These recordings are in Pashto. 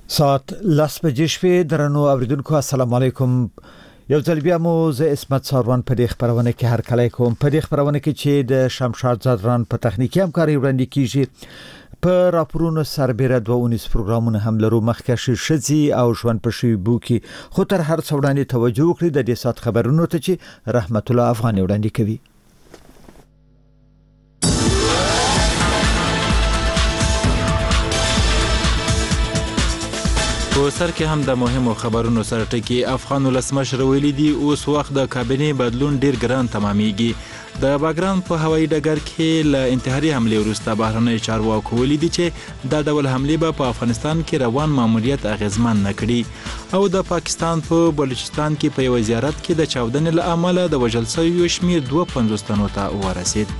ساعت لاس بجې شپې درنو اوریدونکو السلام علیکم. یو ځل بیا مو زه اسمت ساروان په دې خبرونه کې هر کله کوم په دې خبرونه کې چې د شمشاد زادران په تخنیکی همکاري وړاندې کیږي. په راپورونو سربېره 219 پروګرامونه هم لرو مخکې شذي او ژوند په شی بوکي خو تر هر څه وړاندې توجه وکړئ د دې سات خبرونو ته چې رحمت الله افغاني وړاندې کوي. په سر کې هم د مهمو خبرونو سره ټکی افغان ولسمشر ویلي دي اوس وخت د کابینې بدلون ډیر ګران تمامېږي. د باګرام په هوایي ډګر کې له انتحاري حملې وروسته بهرنی چارواکو ویلي دي چې دا ډول حملې به په افغانستان کې روان ماموریت اغیزمن نه کړي. او د پاکستان په بلوچستان کې په یو زیارت کې د چاودنې له امله د وژل شویو شمیر 52 تنو ته ورسید.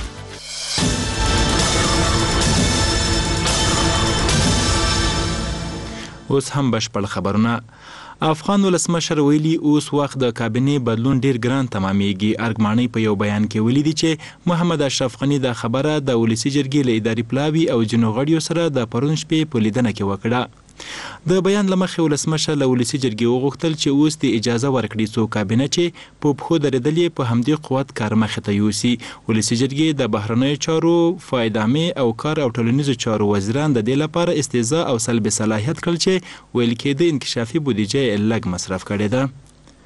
اوس هم بشپړ خبرونه. افغان ولسمشر ویلي اوس وخت د کابینې بدلون ډیر ګران تمامېږي. ارګماني په یو بیان کې ویلي دي چې محمد اشرف غني د خبره د ولسی جرګې له اداري پلاوي او جنو غړیو سره د پرون شپې په لیدنه کې وکړه. د بیان لمخې ولسمشر له ولسی جرګې وغوښتل چې اوس د اجازه ورکړي څو کابینه چې په پخو درېدلې په همدې قوت کار مخې ته یوسي. ولسی جرګې د بهرنیو چارو فایدامې او کار او ټولنیزو چارو وزیران د دې لپاره استعزا او سلب صلاحیت کړل چې ویل کېده انکشافي بودیجه لږ مصرف کړې ده.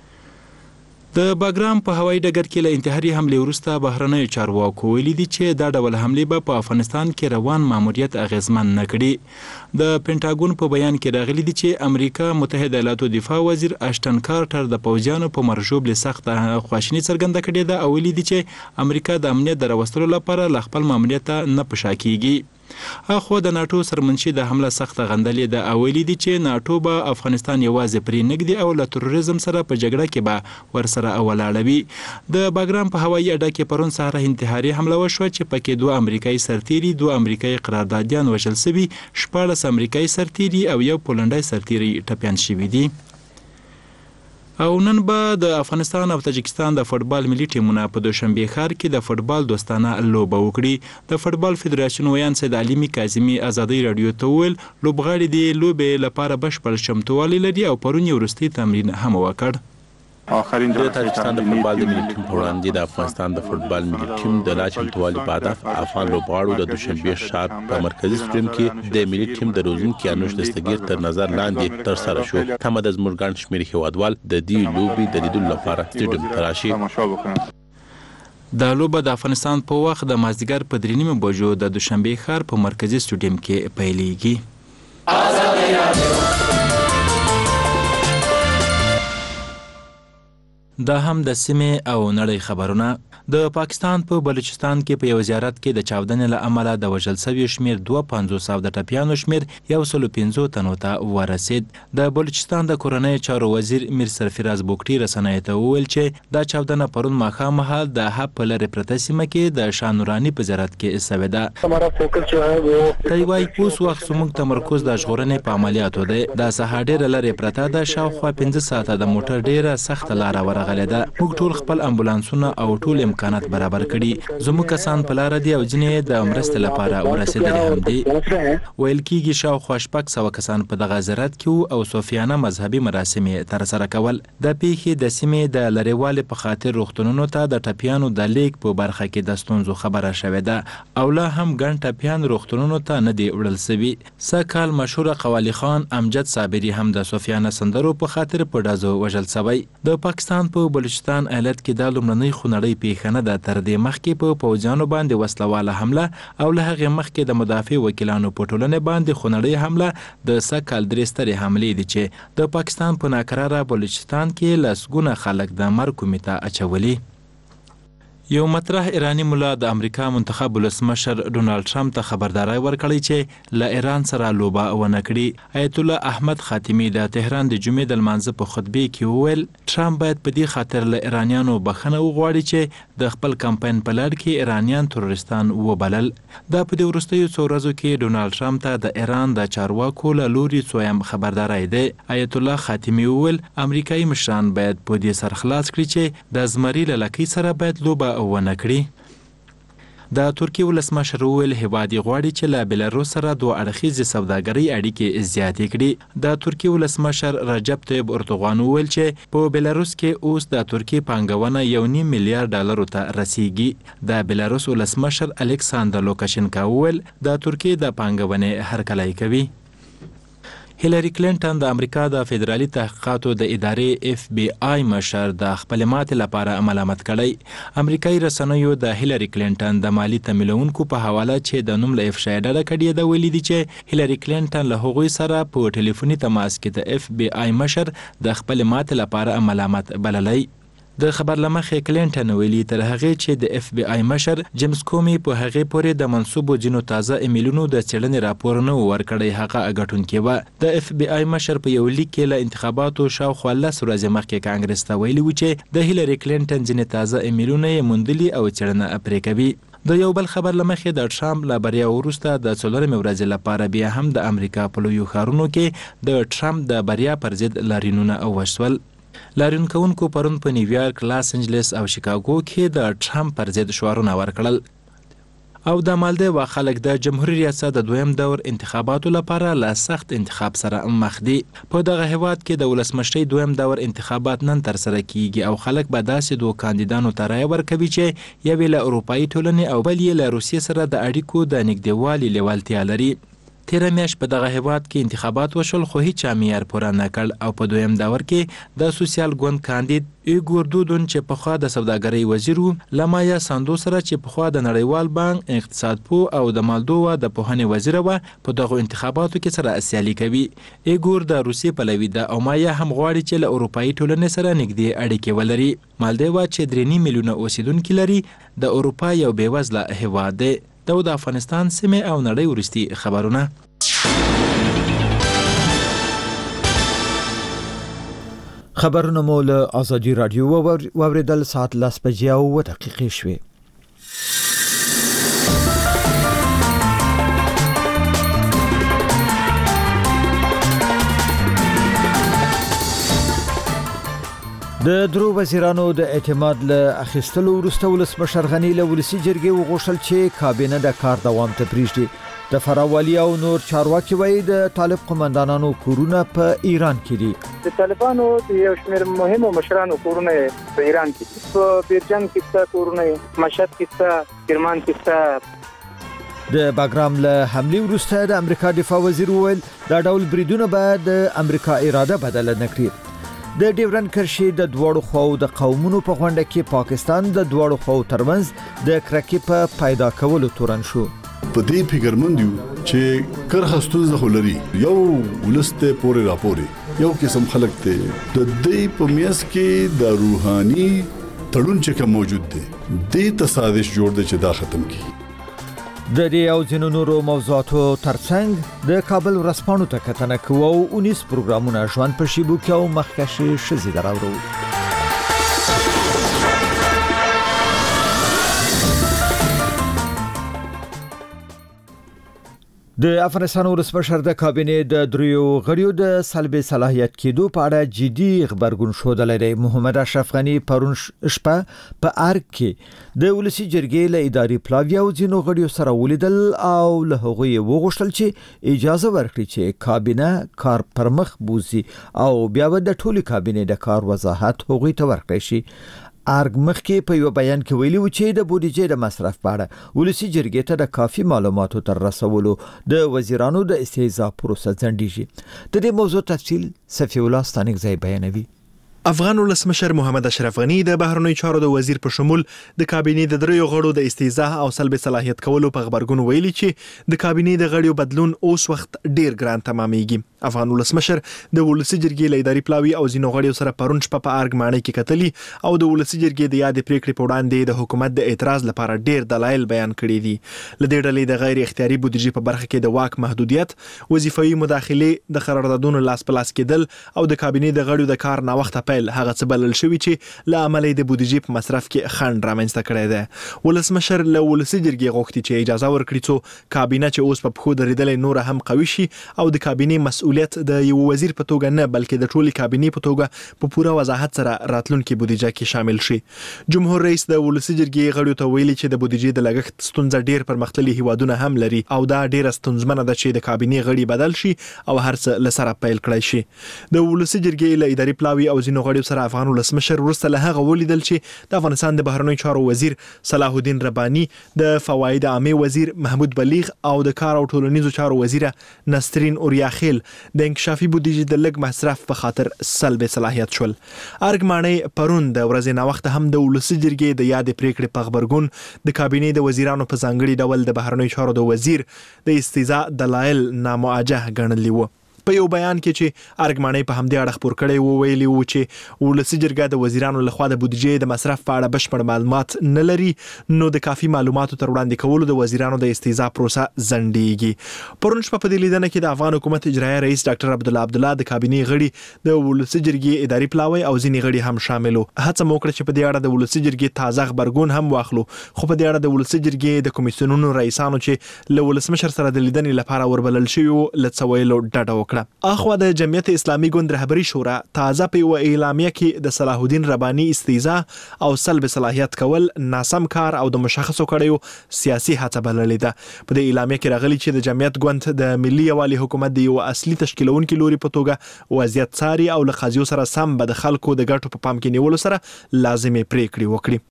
د باګرام په هوایي ډګر کې له انتحاري حملې وروسته بهرنیو چارواکو ویلي دي چې دا ډول حملې به په افغانستان کې روان ماموریت اغیزمن نه کړي. د پینټاګون په بیان کې راغلي دي چې امریکا متحده ایالاتو دفاع وزیر اشټن کارټر د پوځیانو په مرجوب له سخت خواشیني څرګنده کړې ده او ویلي دي چې امریکا د امنیت د راوستلو لپاره له خپل ماموریت نه پشا کیږي. اخو د ناتو سرمنشي د حمله سخت غندلې ده او ویلي دي چې ناتو به افغانستان یوازې پرې نګدي او له تروریزم سره په جګړه کې به ورسره ولاړوي. د باګرام په هوایي اډه کې پرون سهار انتحاري حمله وشوه چې پکې 2 امریکایي سرتیري 2 امریکایي قراردادیان وژل شوي 14 امریکایي سرتیري او یو پولنډي سرتیري ټپیان شوي دي. او نن به د افغانستان او تاجکستان د فوتبال ملي ټیمونه په دوشنبه ښار کې د فوتبال دوستانه لوبه وکړي. د فوتبال فدراسیون ویان سید علي کاظمي ازادي رادیو ته ویل لوبغاړي د لوبې لپاره بشپړ چمتووالی لري او پرون یو وروستي تمرین هم وکړ. د تاجکستان د فوتبال د ملي ټیم په وړاندې د افغانستان د فوتبال ملي ټیم د لا چمتووالي په هدف افغان لوبغاړو د دوشنبه ښار په مرکزي سټیډیم کې د ملي ټیم د روزونکي انوش دستګیر تر نظر لاندې ترسره شو. تمه د زموږ ګڼ شمېر هیوادوال د دې لوبې د لیدلو لپاره سټیډیم ته راشي. دا لوبه د افغانستان په وخت د مازدیګر په 3:30 بجو د دوشنبه ښار په مرکزي سټیډیم کې پیلېږي. دا هم د سیمې او نړۍ خبرونه. د پاکستان په بلوچستان کې په یو زیارت کې د چاودنې له امله د وژل شویو شمیر 52 او د ټپیانو شمیر 115 تنو ته ورسید. د بلوچستان د کورنۍ چارو وزیر میر سرفراز بوکټي رسنیو ته وویل چې دا چاودنه پرون ماښام مهال د حب په لرې پرته سیمه کې د شاه نوراني په زیارت کې سوې ده. دی وايي اوس وخت زموږ تمرکز د ژغورنې په عملیاتو دی. دا ساحه ډېره لرې پرته ده. شاوخوا 15 ساعته د موټر ډېره سخته لاره ورغلې ده. موږ ټول خپل امبولانسونه او ټول امکانات برابر کړي. زموږ کسان په لار دي او ځینې د مرستې لپاره ورسېدلي هم دي. ویل کېږي شاوخوا 600 کسان په دغه زیارت کې او صوفیانه مذهبي مراسم یې ترسره کول. د پیښې د سیمې د لرېوالي په خاطر روغتونونو ته د ټپیانو د لیږد په برخه کې د ستونزو خبره شوې ده او لا هم ګڼ ټپیان روغتونونو ته نه دي وړل شوي. سږ مشهور قوالی خان امجد صابري هم د صوفیانه سندرو په خاطر په ډزو وژل شوی. د پاکستان په بلوچستان ایالت کې د لومړنۍ خونړۍ پیښه نه ده. تر دې مخکې په پوځیانو باندې وسلواله حمله او له هغې مخکې د مدافع وکیلانو په ټولنې باندې خونړۍ حمله د سږ کال 3 سترې حملې دي چې د پاکستان په ناکراره بلوچستان کې لسګونه خلک د مرګ کومې ته اچولي. یو مطرح ایرانی مولا د امریکا منتخب ولسمشر ډونالد ټرمپ ته خبرداري ورکړی چې له ایران سره لوبه ونه کړي. آیت الله احمد خاتمی د تهران د جمعې د لمانځه په خطبه کې وویل ټرمپ باید په دې خاطر له ایرانیانو بخښنه وغواړي چې د خپل کمپاین په لړ کې ایرانیان تروریستان وبلل. دا په دې وروستیو څو ورځو کې ډونالد ټرمپ ته د ایران د چارواکو له لوري څویم خبرداري دی. آیت الله خاتمی وویل امریکایي مشران باید په دې سر خلاص کړي چې د زمري له لکۍ سره باید لوبه ونه کړي. د ترکیې ولسمشر وویل هیواد یې غواړي چې له بلاروس سره دوه اړخیزې سوداګرۍ اړیکې زیاتې کړي. د ترکیې ولسمشر رجب طیب اردوغان وویل چې په بلاروس کې اوس د ترکیې پانګونه $1.5 میلیارډ ته رسیږي. د بلاروس ولسمشر الکساندر لوکاشنکا وویل د ترکیې د پانګونې هرکلی کوي. هیلری کلینټن د امریکا د فدرالي تحقیقاتو د ادارې FBI مشر د خپل ماتې لپاره ملامت کړی. امریکایي رسنیو د هیلری کلینټن د مالی تمویلونکو په حواله چې د نوم له افشا ډډه کړې ده ویلي دي چې هیلری کلینټن له هغوی سره په ټلیفوني تماس کې د FBI مشر د خپل ماتې لپاره ملامت بللی. د خبر لمخې کلینټن ویلي تر هغې چې د FBI مشر جیمز کومي په هغې پورې د منسوبو ځینو تازه ایمیلونو د څېړنې راپور نه و ورکړی هغه ګټونکې وه. د FBI مشر په یو لیک کې له انتخاباتو شاوخوا 10 ورځې مخکې کانګرس ته ویلي و چې د هیلری کلینټن ځینې تازه ایمیلونه یې موندلي او څېړنه پرې کوي. د یو بل خبر لمخې د ټرمپ له بریا وروسته د 4مې ورځې لپاره بیا هم د امریکا په لویو ښارونو کې د ټرمپ د بریا پر ضد لاریونونه وشول. لاریون کوونکو پرون په نیویارک، لاس انجلس او شیکاګو کې د ټرمپ پر ضد شعارونه ورکړل. او د مالدیوا خلک د جمهوریت ریاست د دویم دور انتخاباتو لپاره له سخت انتخاب سره مخ دي. په دغه هیواد کې د ولسمشرۍ دویم دور انتخابات نن تر سره کیږي او خلک به داسې دوه کاندیدانو ته رایه ورکوي چې یو له اروپایي ټولنې او بل یې له روسیې سره د اړیکو د نږدېوالي لیوالتیا لري. تیره میاشت په دغه هیواد کې انتخابات وشول خو هیڅ معیار پوره نه کړ او په دویم دور کې د سوسیال ګوند کاندید ایګور دودون چې پخوا د سوداګرۍ وزیر و، لمایا ساندو سره چې پخوا د نړیوال بانک اقتصاد پوه او د مالدووا د پوهنې وزیر و په دغه انتخاباتو کې سره سیالي کوي. ایګور د روسیې پلوي ده او مایا هم غواړي چې له اروپایي ټولنې سره نږدې اړیکې ولري. مالدیوا چې 3.5 میلیونه اوسیدونکي لري د اروپا یو بېوزله هیواد دی. د افغانستان سیمې او نړۍ وروستي خبرونه. خبرونه مو له آزادي رادیو واوریدل. ساعت 10:02 شوې. د درو وزیرانو د اعتماد له اخیستلو وروسته ولسمشر غنی له ولسی جرګې وغوښتل چې کابینه د کار دوام ته پریږدي. د فراوالي او نور چارواکي وایي د طالب قومندانانو کورونه په ایران کې دي. د طالبانو د یو شمېر مهمو مشرانو کورونه په ایران کې دي. په بیرجن کې څه کورونه، مشهد کې څه، کرمان کې څه. د باګرام له حمله وروسته د امریکا دفاع وزیر وویل دا ډول بریدونه به د امریکا اراده بدل نه کړي. د ډیورن کرښې د دوړو خواو د قومونو په غونډه کې پاکستان د دوړو خواو ترمنځ د کرکې په پیدا کولو تورن شو. په دې فکرمند یو چې کرخه ستونزه ولري یو ولسته پورې راپورې یو قسم خلک ته د دې په میاس کې د روحاني تړون چې موجود دی د تصادف جوړ دی چې دا ختم کی. د دې او ځینو نورو موضوعاتو ترڅنګ د کابل ورځپاڼو ته کتنه کوو او 19 پروګرامونه ژوند په شیبو کې او مخکښې شزي دراورو. د افغانستان ولسمشر د کابینې د دریو غړیو د سلب صلاحیت کېدو په اړه جدي خبرګون ښودلی دی. محمد اشرف غنی پرون شپه په ارګ کې د ولسی جرګې له اداري پلاوی او ځینو غړیو سره ولیدل او له هغوی وغوښتل چې اجازه ورکړي چې کابینه کار پر مخ بوزي او بیا د ټولي کابینې د کار وضاحت هغوی ته ورکړي شي. ارګ مخکې په یو بیان کې ویلي و چې د بودیجې د مصرف په اړه ولسی جرګې ته د کافي معلوماتو تر رسولو د وزیرانو د استهزاء پروسه ځنډیږي. د دې موضوع تفصیل صفی الله ستانکزی بیانوي. افغان ولسمشر محمد اشرف غنی د بهرنیو چارو د وزیر په شمول د کابینې د دریو غړو د استهزاء او سلب صلاحیت کولو په خبرګون ویلي چې د کابینې د غړیو بدلون اوس وخت ډیر ګران تمامېږي. افغان ولسمشر د ولسی جرګې له اداري پلاوی او ځینو غړیو سره پرون شپه په ارګ ماڼۍ کې کتلي او د ولسی جرګې د یادې پریکړې په وړاندې د حکومت د اعتراض لپاره ډیر دلایل بیان کړي دي. لدې ډلې د غیر اختیاري بودیجې په برخه کې د واک محدودیت، وظیفوي مداخله، د قراردادونو لاس په لاس کېدل او د کابینې د غړیو د کار ناوخته پیل هغه څه بلل شوی چې له عملي د بودیجې په مصرف کې خنډ رامنځته کړی دی. ولسمشر له ولسی جرګې غوښتي چې اجازه ورکړي څو کابینه چې اوس په پخو درېدلې نور هم قوي شي او د کابینې مسؤل مسؤلیت د یو وزیر په توګه نه بلکې د ټولي کابینې په توګه په پوره وضاحت سره راتلونکي بودیجه کې شامل شي. جمهور رئیس د ولسی جرګې غړو ته ویلي چې د بودیجې د لګښت ستونزه ډیر پرمختللي هیوادونه هم لري او دا ډیره ستونزمنه ده چې د کابینې غړي بدل شي او هر څه له سره پیل کړی شي. د ولسی جرګې له اداري پلاوي او ځینو غړو سره افغان ولسمشر وروسته له هغه ولیدل چې د افغانستان د بهرنیو چارو وزیر صلاح الدین رباني، د فواید عامه وزیر محمود بلیغ او د کار او ټولنیزو چارو وزیره نسترین اوریاخیل د انکشافي بودیجې د لږ مصرف په خاطر سلب صلاحیت شول. ارګمانې پرون د ورځې نه وخت هم د ولسی جرګې د یاد پریکړې په خبرګون د کابینې د وزیرانو په ځانګړي ډول د بهرنیو چارو د وزیر د استیضاح دلایل نامواجه ګڼلي وو. په یو بیان کې چې ارګمانې په همدې اړه خبر کړی وو ویلي وو چې ولسی جرګه د وزیرانو لخوا د بودیجې د مصرف په اړه بشپړ معلومات نه لري، نو د کافي معلوماتو تر وړاندې کولو د وزیرانو د استیضاح پروسه ځنډیږي. پرون شپه په دې لیدنه کې د افغان حکومت اجرایي رئیس ډاکټر عبدالله د کابینې غړي، د ولسی جرګې اداري پلاوی او ځینې غړي هم شامل وو. هڅه مو وکړه چې په دې اړه د ولسی جرګې تازه خبرګون هم واخلو، خو په دې اړه د ولسی جرګې د کمیسیونونو رئیسانو چې له ولسمشر سره د لیدنې لپاره وربلل شوي وو له څه ویلو ډډه وکړه. اخوا د جمعیت اسلامي ګوند رهبري شورا تازه په یو اعلامیه کې د صلاح الدین رباني استیضاح او سلب صلاحیت کول ناسم کار او د مشخصو کړیو سیاسي هڅه بللې ده. په دې اعلامیه کې راغلي چې د جمعیت ګوند د ملي یوالي حکومت د یو اصلي تشکیلونکو لوري په توګه وضعیت څاري او له قضیو سره سم به د خلکو د ګټو په پام کې نیولو سره لازمي پریکړې وکړي.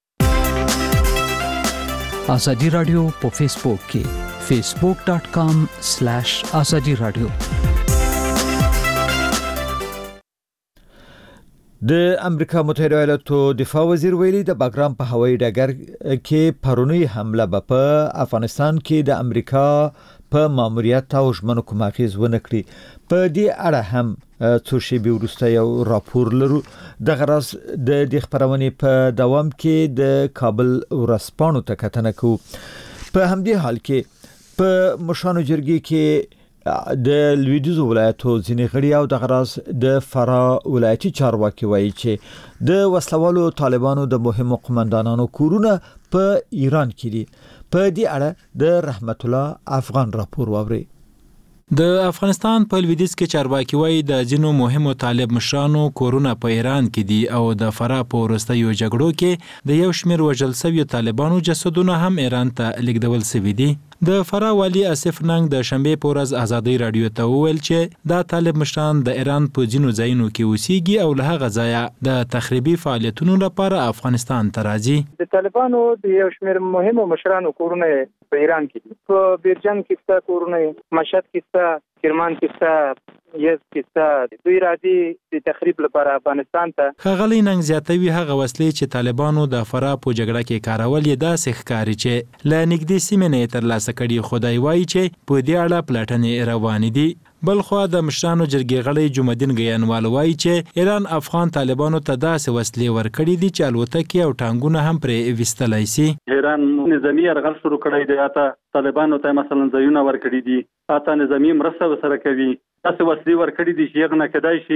ازادي رادیو په فیسبوک کې facebook.com/azadi radio. د امریکا متحده ایالاتو دفاع وزیر ویلي د باګرام په هوایي ډګر کې پرونی حمله په افغانستان کې د امریکا په ماموریت او ژمنو کوم اغیز ونه کړي. په دې اړه هم څو شیبې وروسته یو راپور لرو. د غرض د خبرونې په دوام کې د کابل ورسپانو ته کتنه کوو. په همدې حال کې په مشانو جرګې کې د لویدیځو ولایتو ځینې غړي او د غرض د فرا ولایتي چارواکي وایي چې د وسلوالو طالبانو د مهمو قومندانانو کورونه په ایران کې دي. په دې اړه د رحمت الله افغان راپور واوري. د افغانستان په لویدیځ کې چارواکي وایي د ځینو مهمو طالب مشرانو کورونه په ایران کې دي او د فرا په وروستیو جګړو کې د یو شمېر وژل شویو طالبانو جسدونه هم ایران ته لیږدول شوي دي. د فرا والی اسف ننګ د شنبه په ورځ ازادي رادیو ته وویل چې دا طالب مشران د ایران په ځینو ځایونو کې اوسېږي او له هغه ځایه د تخریبي فعالیتونو لپاره افغانستان ته راځي. د طالبانو د یو شمېر مهمو مشرانو کورونه په ایران کې دي. په بیرجن کې څه کورونه، مشهد کې څه، کرمان کې څه، یز کې څه، دوی راځي د تخریب لپاره افغانستان ته. ښاغلی ننګ زیاتوي هغه وسلې چې طالبانو د فرا په جګړه کې کارول یې داسې ښکاري چې له نږدې سیمې نه ترلاسه کړي. خدای وایي چې په دې اړه پلټنې روانې دي. بلخوا د مشرانو جرګې غړی جمعدین ګیانوال وایي چې ایران افغان طالبانو ته داسې وسلې ورکړي دي چې الوتکې او ټانګونه هم پرې ویستلای شي. ایران نظامی یرغل شروع کړی دی، اته طالبانو ته مثلا ځایونه ورکړي دي، اته نظامی مرسته وسره کوي، تاسو وسلې ورکړي دي چې یغ نه کدای شي،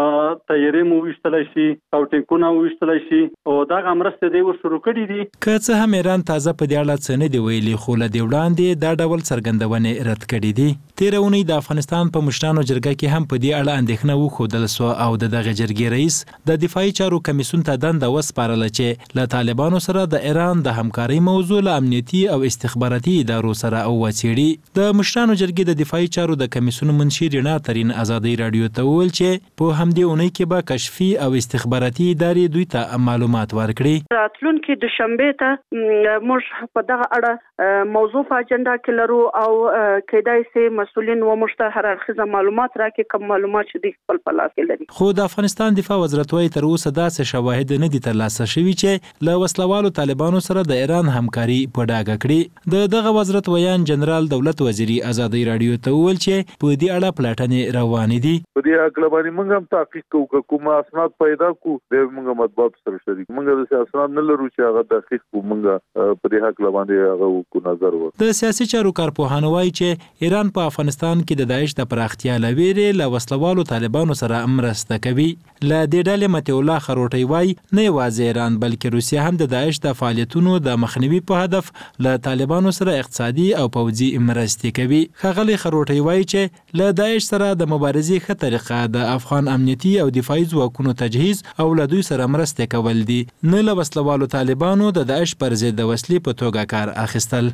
تیارې مو وشتلای شي او ټینکونه وشتلای شي او دا مرسته دی ور شروع کړي دي. که څه هم ایران تازه په دې اړه څه نه دی ویلي، خو له دې وړاندې دا ډول څرګندونې رد کړي دي. تیره اونۍ د افغانستان په مشرانو جرګه کې هم په دې اړه اندېښنه وښودل سوه او د دغه جرګې رئیس د دفاعي چارو کمیسیون ته دنده وسپارله چې له طالبانو سره د ایران د همکارۍ موضوع له امنیتي او استخباراتي ادارو سره وڅېړي. د مشرانو جرګې د دفاعي چارو د کمیسیون منشي رڼا ترین ازادي رادیو ته وویل چې په همدې اونۍ کې به کشفي او استخباراتي ادارې دوی ته معلومات ورکړي. راتلونکي دوشنبه ته موږ په دغه اړه موضوع په اجنډا کې لرو او کېدای شي مسؤلین و موږ ته هر اړخیزه معلومات راکړي، کوم معلومات چې د خپل په لاس کې لري. خو د افغانستان دفاع وزارت وايي تر اوسه داسې شواهد نه دي ترلاسه شوي چې له وسلوالو طالبانو سره د ایران همکاري په ډاګه کړي. دغه وزارت ویان جنرال دولت وزیری ازادي رادیو ته وویل چې په دې اړه پلټنې روانې دي. په دې اړه باندې موږ هم تحقیق کوو، کوم اسناد پیدا کوو د موږ مطبوعات سره شریک. موږ د اسناد نه لرو چې هغه تحقیق کوو، موږ په دې حق باندې هغه کو نظر و. د سیاسي چارو کارپوهان وایي چې ایران په افغانستان کې د داعش د پراختیا لویرې له وسلوالو طالبانو سره مرسته کوي. له دې ډلې متي الله خروټی وایي نه یوازې ایران بلکې روسیه هم د داعش د فعالیتونو د مخنیوي په هدف له طالبانو سره اقتصادي او پوځي مرستې کوي. ښاغلی خروټی وایي چې له داعش سره د مبارزې ښه طریقه د افغان امنیتي او دفاعي ځواکونو تجهیز او له دوی سره مرستې کول دي، نه له وسلوالو طالبانو د داعش پر ضد د وسلې په توګه کار اخیستل.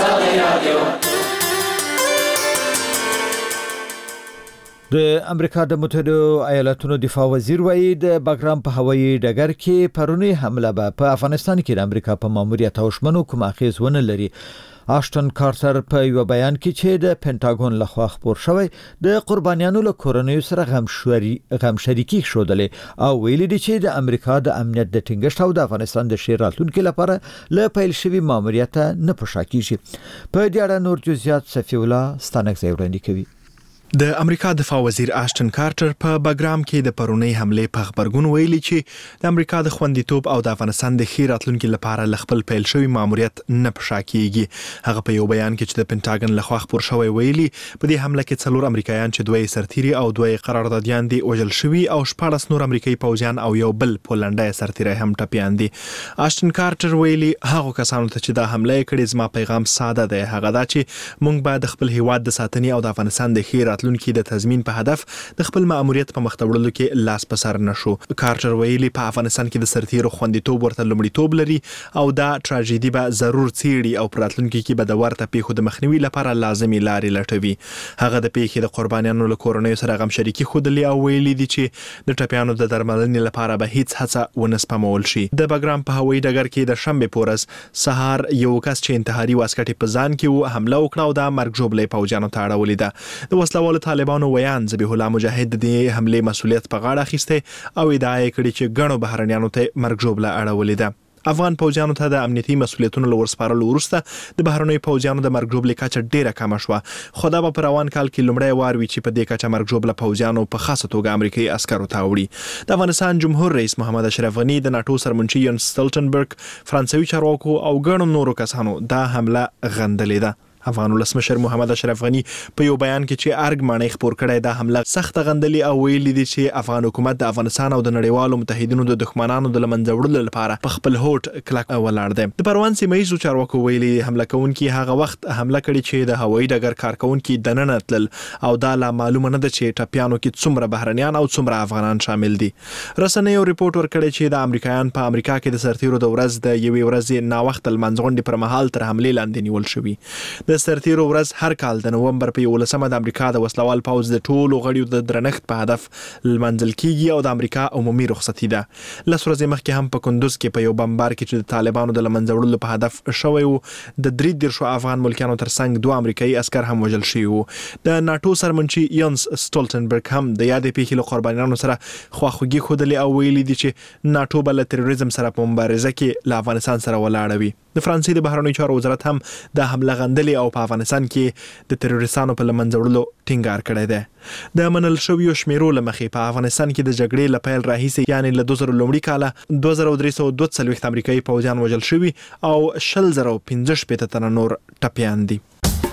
د امریکا د متحده ایالاتونو دفاع وزیر وایي د باګرام په هوایي ډګر کې پرونی حمله به په افغانستان کې د امریکا په ماموریت او شمنو کوم اخیز ونه لري. آشټن کارټر په یو بیان کې چې د پینټاګون لخوا خپور شوی د قربانیانو له کورنیو سره غم شریکي ښودلې او ویلي دي چې د امریکا د امنیت د ټینګښت او د افغانستان د ښې راتلونکي لپاره له پیل شوي ماموریت نه په شا کیږي. په دې اړه نور جزئیات صفی الله ستانک وړاندې کوي. د امریکا دفاع وزیر آشټن کارټر په باګرام کې د پرونی حمله په خبرګون ویلي چې د امریکا د خوندیتوب او د افغانستان د ښې راتلونکي لپاره ل خپل پیل شوی ماموریت نه په شا کیږي. هغه په یو بیان کې چې د پینټاګن لخوا خپور شوی ویلي په دې حمله کې 4 امریکایان چې 2 سرتیري او 2 قراردادیان دي وژل شوي او 14 نور امریکایي پوځیان او یو بل پولنډي سرتیری هم ټپیان دي. آشټن کارټر ویلي هغه کسانو ته چې دا حمله کړې زما پیغام ساده دی، هغه دا چې موږ باید خپل هیواد د ساتنې او د افغانستان د ښې راتلونکي د تضمین په هدف د خپل مأموریت په مخ ته وړلو کې لاس په سر نشو. کارټر ویلي په افغانستان کې د سرتیرو خوندیتوب ورته لومړیتوب لري او دا تراژیدي به ضرور څیړي او په راتلونکي کې به د ورته پیښو د مخنیوي لپاره لازمي لارې لټوي. هغه د پیښې د قربانیانو له کورنیو سره غم شریکي ښودلې او ویلي دي چې د ټپیانو د درملنې لپاره به هیڅ هڅه ونه سپمول شي. د باګرام په هوایي ډګر کې د شنبې په ورځ سهار یو کس چې انتحاري واسکټ په ځان کې و حمله وکړه او د مرګ ژوبلې پوځیانو ته اړولې ده. د وسلوالو طالبانو ویان ذبیح الله مجاهد د حمله مسؤلیت په غاړه اخیسته او ادعا یې کړې چې ګڼو بهرنیانو ته مرګ ژوبله اړولې ده. افغان پوځیانو ته د امنیتي مسؤلیتونو لور سپارلو وروسته د بهرنیو پوځیانو د مرګ ژوبلې کچه ډیره کمه شوه، خو دا به په روان کال کې لومړی وار وي چې په دې کچه مرګ ژوبله پوځیانو په خاصه توګه امریکایي عسکرو ته وړي. د افغانستان جمهور رئیس محمد اشرف غني، د ناتو سرمنشي یانس سټولټنبرګ، فرانسوي چارواکو او ګڼو نورو کسانو دا حمله غندلې ده. افغان ولسمشر محمد اشرف غني په یو بیان کې چې ارګ معنی خبر کړی دا حمله سخت غندلې او ویلي دي چې افغان حکومت د افغانستان او د نړیوالو متحدینو د دښمنانو د لمنځه وړلو لپاره په خپل هوټ کلک ولاړ دی. د پروان سیمه ییزو چارواکو ویلي حمله کوونکي هغه وخت حمله کړې چې د هوایي ډګر کارکونکي دننه تلل او دا لا معلومه نه ده چې ټپیانو کې څومره بهرنیان او څومره افغانان شامل دي. رسنیو ریپورت ورکړی چې د امریکایان په امریکا کې د سرتیرو د ورځ د یوې ورځې ناوخت لمنځغونډې پر مهال تر حملې لاندې نیول شوي. د سرتیرو ورځ هر کال د نومبر په 11مه د امریکا د وسلوال پوځ د ټولو غړیو د درنښت په هدف لمنځل کیږي او د امریکا عمومي رخصتي ده. لس ورځې مخکې هم په کندوز کې په یو بمبار کې چې د طالبانو د لمنځه وړلو په هدف شوی و د 33 افغان ملکیانو ترڅنګ 2 امریکایي عسكر هم وژل شوي وو. د ناتو سرمنشي یانس سټولټنبرګ هم د یادې پیښې له قربانیانو سره خواخوږي ښودلې او ویلي دي چې ناتو به له تروریزم سره په مبارزه کې له افغانستان سره ولاړ وي. د فرانسې د بهرنیو چارو وزارت هم د حمله غندلې او په افغانستان کې د تروریستانو په لمنځه وړلو ټینګار کړی دی. د منل شویو شمیرو له مخې په افغانستان کې د جګړې له پیل راهیسې یعنی له 2000 لومړي کاله 2342 امریکایي پوځیان وژل شوي او 10015 تنه نور ټپیان دي.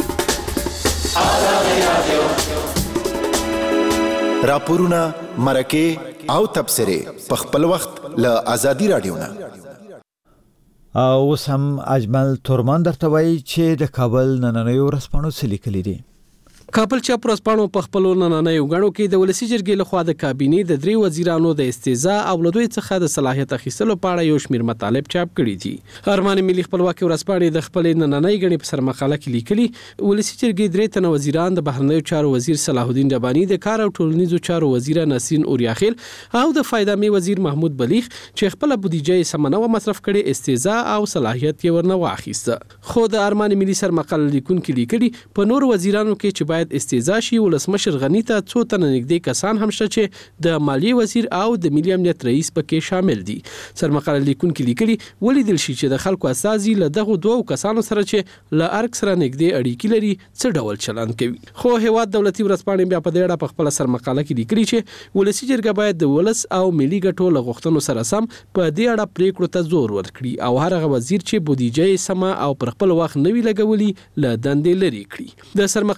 راپورونه، مرکې او تبصرې په خپل وخت له آزادي رادیو نه. او اوس هم اجمل تورمان درته وایي چې د کابل نننۍ ورځپاڼو څه لیکلي دي. کابل چاپ ورځپاڼو په خپلو نننۍ غړو کې د ولسی جرګې لخوا د کابینې د 3 وزیرانو د استیزا او له دوی څخه د صلاحیت اخیستلو په اړه یو شمېر مطالب چاپ کړي دي. ارمان ملي خپلواکي ورځپاڼې د خپل نننۍ غړي په سر مقاله کې لیکلي ولسی جرګې 3 تنه وزیران د بهرنیو چارو وزیر صلاح الدین رباني، د کار او ټولنیزو چارو وزیر نسرین اوریاخیل او د فایدامي وزیر محمود بلیغ چې خپل بودیجه سمنه و مصرف کړي استیزا او صلاحیت یې ورنه واخیسته. خو د ارمان ملي سر مقاله لیکونکو لیکلي په نور وزیرانو کې چې باید استیزا شي ولسمشر غنی ته څو تنه نږدې کسان هم شته چې د مالیې وزیر او د ملي امنیت رئیس پکې شامل دي. سر مقاله لیکونکو لیکلي ولیدل شي چې د خلکو اساسي له دغه 2 کسانو سره چې له ارګ سره نږدې اړیکې لري څه ډول چلند کوي. خو هیواد دولتي ورځپاڼې بیا په دې اړه په خپل سر مقاله کې لیکلي چې ولسی جرګه باید د ولس او ملي ګټو له غوښتنو سره سم په دې اړه پریکړو ته زور ورکړي او هر هغه وزیر چې بودیجه سم او پر خپل وخت نوي لګولي له دندې لري کړي. د سر مقالې لیکوال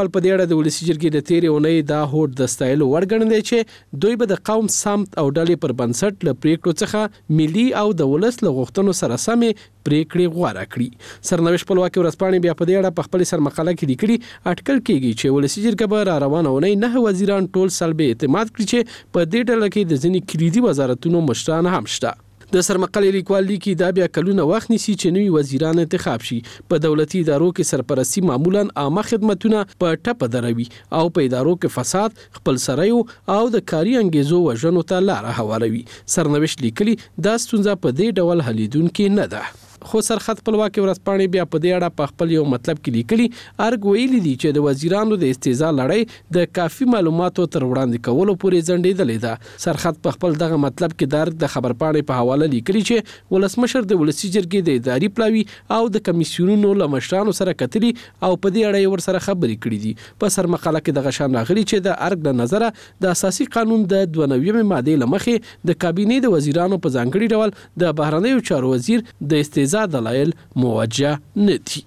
لیکوال په دې اړه د ولسی جرګې د تیرې اونۍ دا هوډ د ستایلو وړ ګڼلی چې دوی به د قوم سمت او ډلې پر بنسټ له پریکړو څخه ملي او د ولس له غوښتنو سره سمې پریکړې غوره کړي. سرنوشت خپلواکي ورځپاڼې بیا په دې اړه په خپل سرمقاله کې لیکلي اټکل کیږي چې ولسی جرګه به را روانه اونۍ 9 وزیران ټول سلبي اعتماد کړي چې په دې ډله کې د ځینې کلیدي وزارتونو مشران هم شته. د سرمقالې لیکوال لیکي دا بیا کلونه وخت نیسي چې نوي وزیران انتخاب شي. په دولتي ادارو کې سرپرستی معمولا عامه خدمتونه په ټپه دروي او په ادارو کې فساد، خپل سرایو او د کاري انګیزو وژنو ته لار هواروي. سرنوشت لیکلي دا ستونزه په دې ډول حلیدونکې نه ده. خو سرخط خپلواکي ورځپاڼې بیا په دې اړه په خپل یو مطلب کې لیکلي ارګ ویلي دي چې د وزیرانو د استیزا لړۍ د کافي معلوماتو تر وړاندې کولو پورې ځنډېدلې ده. سرخط په خپل دغه مطلب کې د ارګ د خبرپاڼې په حواله لیکلي چې ولسمشر د ولسی جرګې د اداري پلاوي او د کمیسیونونو له مشرانو سره کتلي او په دې اړه ور سره خبرې کړې دي. په سرمقاله کې دغه شان راغلي چې د ارګ له نظره د اساسي قانون د 92 ماده لمخې د کابینې د وزیرانو په ځانګړي ډول د بهرنیو چارو وزیر د استیزا دلایل موجه نه دي.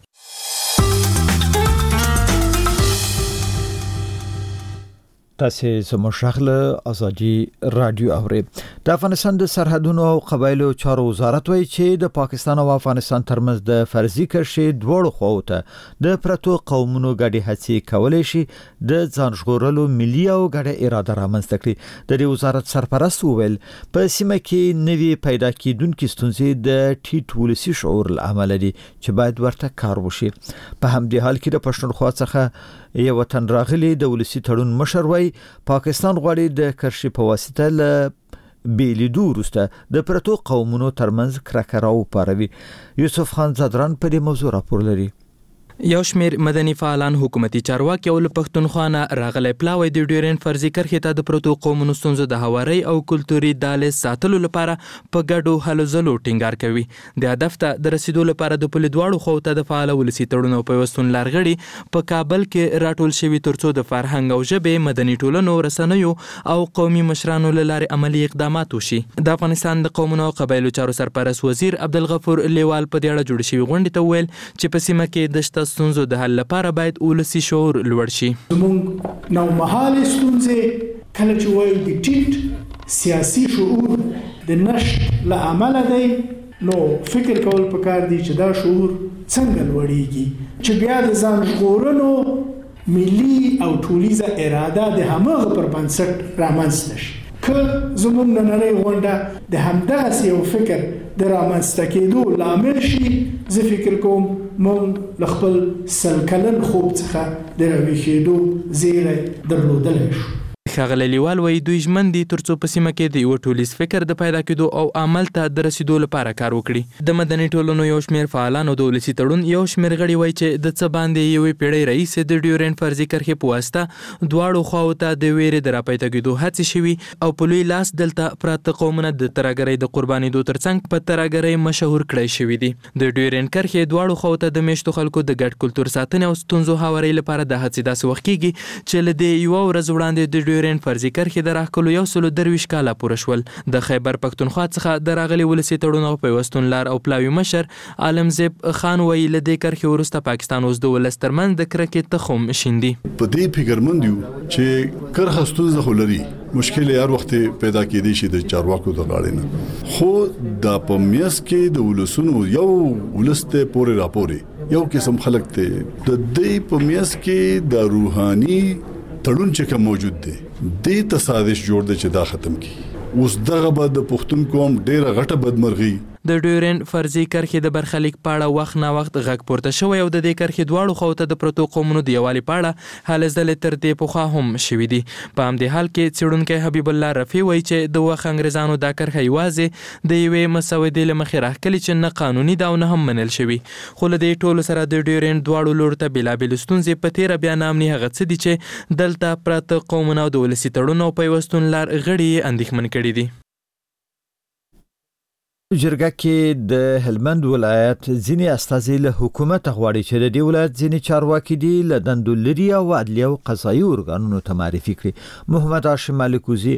تاسو زموږ شغله ازادي رادیو اوري. د افغانستان د سرحدونو او قبایلو چارو وزارت وایي چې د پاکستان او افغانستان ترمنځ د فرضي کرښې دوړو خواته د پرتو قومونو ګډي هڅې کولای شي د ځان ژغورلو ملي او ګډه اراده رامنځته کړي. د دې وزارت سرپرست وویل په سیمه کې نوي پیدا کیدونکو ستونزې د ټیټ ولسی شعور لامل دي چې باید ورته کار وشي. په همدې حال کې د پښتونخوا څخه یو وطن راغلي د ولسی تړون مشر وای پاکستان غواړي د کرښې په واسطه له بیلیدو وروسته د پرتو قومونو ترمنځ کرکه راوپاروي. یوسف خان زدران په دې موضوع راپور لري. یو شمیر مدني فعالان حکومتي چارواکي او پښتونخوا نه راغلي پلاوی د ډیورن فرضي کرښې ته د پروتو قومونو ستونزو د هواري او کلتوري دالې ساتلو لپاره په ګډو هلو ځلو ټینګار کوي. د هدف ته د رسیدو لپاره د پولیس دواړو خو ته د فعال ولسی تړونو په وستون لارغړي په کابل کې راټول شوی ترڅو د فرهنګ او ژبې مدني ټولنو رسنیو او قومي مشرانو لاره عملی اقدامات وشي. د افغانستان د قومونو او قبایلو چارو سرپرست وزیر عبدالغفور لیوال په دې اړه جوړ شوی غونډه ته ویل چې په سیمه کې د ستونزو د حل لپاره باید ولسی شعور لوړ شي. زموږ نو مهال ستونزې کله چې وایي د ټیټ سیاسي شعور د نشټ له عمله دی نو فکر کول پکار دی چې دا شعور څنګه لوړیږي چې بیا د ځان ژغورلو ملي او ټولیزه اراده د همغه پر بنسټ رامنځته شي. که زموږ نننۍ غونډه د همدغسې یو فکر د رامنځته کېدو لامل شي زه فکر کوم موږ له خپل سل کلن خوب څخه د راویښېدو زیری درلودلی شو. ښاغلی لیوال وایي دوی ژمن دي ترڅو په سیمه کې د یو ټولیز فکر د پیدا کېدو او عمل ته د رسیدو لپاره کار وکړي. د مدني ټولنو یو شمیر فعالانو د ولسی تړون یو شمیر غړي وایي چې د څه باندې یوې پیړۍ رئیس د ډیورن فرضي کرښې په واسطه دواړو خواو ته د ویرې د راپیدا کېدو هڅې شوي او په لوی لاس دلته پراته قومونه د ترهګرۍ د قربانېدو ترڅنګ په ترهګرۍ مشهور کړی شوي دي. د ډیورن کرښې دواړو خواو ته د میشتو خلکو د ګډ کلتور ساتنې او ستونزو هوارۍ لپاره د هڅې داسې وخت کېږي چې له دې یوه ورځ وړاندې د ډیورن فرضي کرښې د راښکلو 123 کاله پوره شول. د خیبر پښتونخوا څخه د راغلي ولسی تړون او پیوستون لار او پلاوي مشر عالمزیب خان ویل له دې کرښې وروسته پاکستان اوس د ولس ترمنځ د کرکې تخم شیندي. په دې فکرمند یو چې کرخه ستونزه خلري مشکل هر وخت پیدا کېدی شي د چارواکو د غاړې نه خو د پمیس کې د ولسونو یو ولسته پورې راپورې یو قسم خلک ته د دې پمیس کې د روحاني تړون چې کوم موجود دی د تصادف جوړ دی چې دا ختم کی. اوس دغه بعد د پښتون قوم ډیره غټه بدمرغي د ډیورن فرضي کرښې د برخلیک پاړه وخت نه وخت غږ پورته شوی او د دې کرښې دواړو خواو ته د پرتو قومونو د یووالي پاړه هلې ځلې تر دې پخوا هم شوي دي. په همدې حال کې څېړونکی حبیب الله رفیع وایي چې د وخت انګریزانو دا کرښه یوازې د یوې مسودې له مخې راښکلې چې نه قانوني ده او نه هم منل شوي. خو له دې ټولو سره د ډیورن دواړو لورو ته بېلابېلې ستونزې په تېره بیا نامني هغه څه دي چې دلته پراته قومونه او د ولسي تړون او پیوستون لار غړي یې اندېښمن کړي دي. جرګه کې د هلمند ولایت ځینې استازي له حکومت غواړي چې د دې ولایت ځینې چارواکي دي له دندو لري او عدلیه او قضایي ارګانونو ته معرفي کړي. محمد هاشم مالکوزي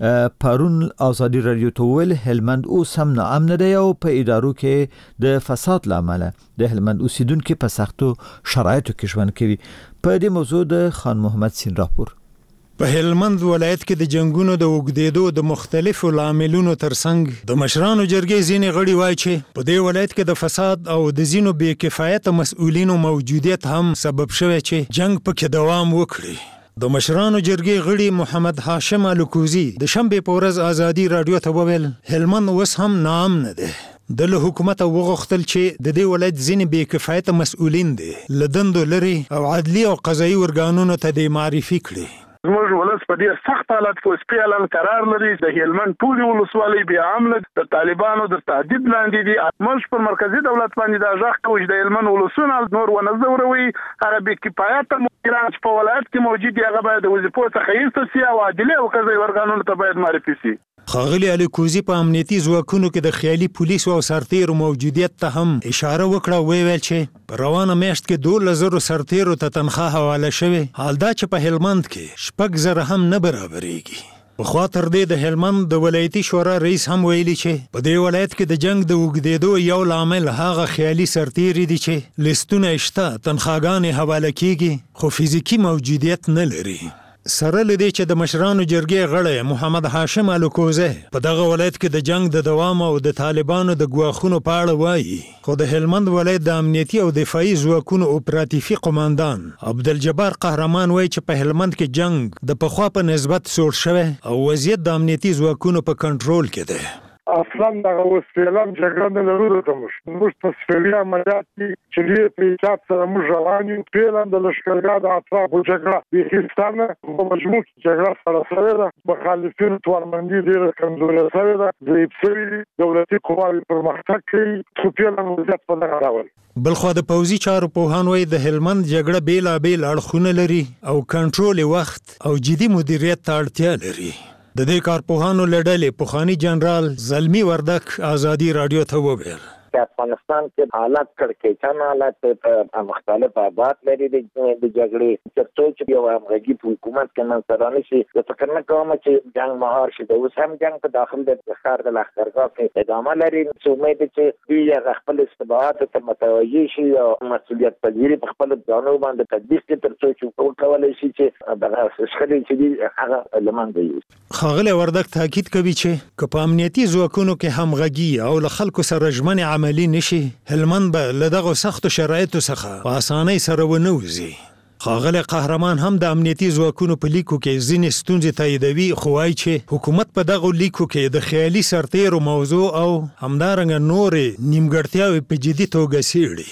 پرون آزادی رادیو ته ویل هلمند اوس هم ناامن دی او په ادارو کې د فساد لامل د هلمند اوسیدونکو په سختو شرایطو کې ژوند کوي. په دې موضوع د خان محمد سین راپور. په هلمند ولایت کې د جنگونو د وګدېدو د مختلفو لاملونو ترڅنګ د مشرانو جرګې ځینې غړي وایي چې په دې ولایت کې د فساد او د ځینو بې کفایته مسؤلینو موجودیت هم سبب شوی چې جنگ پکې دوام وکړي. د مشرانو جرګې غړي محمد هاشم الکوزي د شنبې په ورځ آزادی رادیو ته وویل هلمند اوس هم ناامن دی. د له حکومت وغوښتل چې د دې ولایت ځینې بې کفایته مسؤلین دي له دندو لري او عدلي او قضایي ارګانونو ته د معرفي کړي. زموږ ولس په ډیر سخت حالت کې سپیالن قرار لري. د هلمند ټولي ولسوالۍ بیا عمل د طالبانو د تهدید لاندې دي. موږ پر مرکزی دولت باندې د ځخ کوج د هلمند ولسونه نور ونزوروي. عربي کفایت مدیران په ولایت کې موجود دي هغه باید د وظیفو څخه ایستل شي او عدالت او قضایي ارګانونو ته باید معرفي شي. ښاغلي الکوزي په امنیتي ځواکونو کې د خیالي پولیسو او سرتیرو موجودیت ته هم اشاره وکړه. ویل چې په روانه میاشت کې 12,000 سرتیرو ته تنخواه حواله شوې، حال دا چې په هلمند کې 6,000 هم نه برابرېږي. پخوا تر دې د هلمند د ولایتي شورا رئیس هم ویلي چې په دې ولایت کې د جنگ د وګدېدو یو لامل هغه خیالي سرتیري دي چې لیستونه شته، تنخواګانې حواله کیږي خو فزیکی موجودیت نه لري. سره لدی چې د مشرانو جرګې غړی محمد هاشم الکوزي په دغه ولایت کې د جنگ د دوام او د طالبانو د ګواښونو په اړه وایي، خو د هلمند ولایت د امنیتي او دفاعي ځواکونو اپراتیفي قماندان عبدالجبار قهرمان وایي چې په هلمند کې جنگ د پخوا په نسبت سوړ شوی او وضعیت د امنیتي ځواکونو په کنټرول کې دی. اصلا دغه وسیلم جګړه نه لرو ته موږ په سفري عملیات کې چې لري په حساب سره موږ روان یو. پیلان د لشکرګاه د اطرافو جګړه د هندستان په مجموع کې جګړه سره سره ده. مخالفین توانمندي ډېره کمزوري سره ده. ضعیف شوي دولتي قواوې پرمختګ کوي. خو پیلان وضعیت په دغه ډول. بلخوا د پوځي چارو پوهان وایي د هلمند جګړه بیلابیل اړخونه لري او کنټرول وخت او جدي مدیریت ته اړتیا لري. د دې کارپوهانو له ډلې پخواني جنرال زلمی وردک آزادی رادیو ته وویل افغانستان کې حالات کړکېچن حالات په مختلف آباد لري د جګړې ترڅو چې یو همغږي په حکومت کې منځته رانشي. زه فکر نه کوم چې جنګ مهار شي. د اوس هم جنګ په داخل د ښار د لښکرګاه کې ادامه لري. امید چې دوی خپل استبدادات ته متوجه شي او مسؤلیت پذیری په خپل ځانو باندې تطبیق کړي ترڅو چې وکولای شي چې دغه شخړې چې دي هغه لمنځه یوسي. ښاغلی وردک تاکید کوي چې که په امنیتي ځواکونو کې همغږي او له خلکو سره ژمنې عملي نشي، هلمند به له دغو سختو شرایطو څخه په اسانۍ سره ونه وځي. ښاغلی قهرمان هم د امنیتي ځواکونو په لیکو کې ځینې ستونزې تاییدوي، خو وایي چې حکومت په دغو لیکو کې د خیالي سرتیرو موضوع او همدارنګه نورې نیمګړتیاوې په جدي توګه څېړي.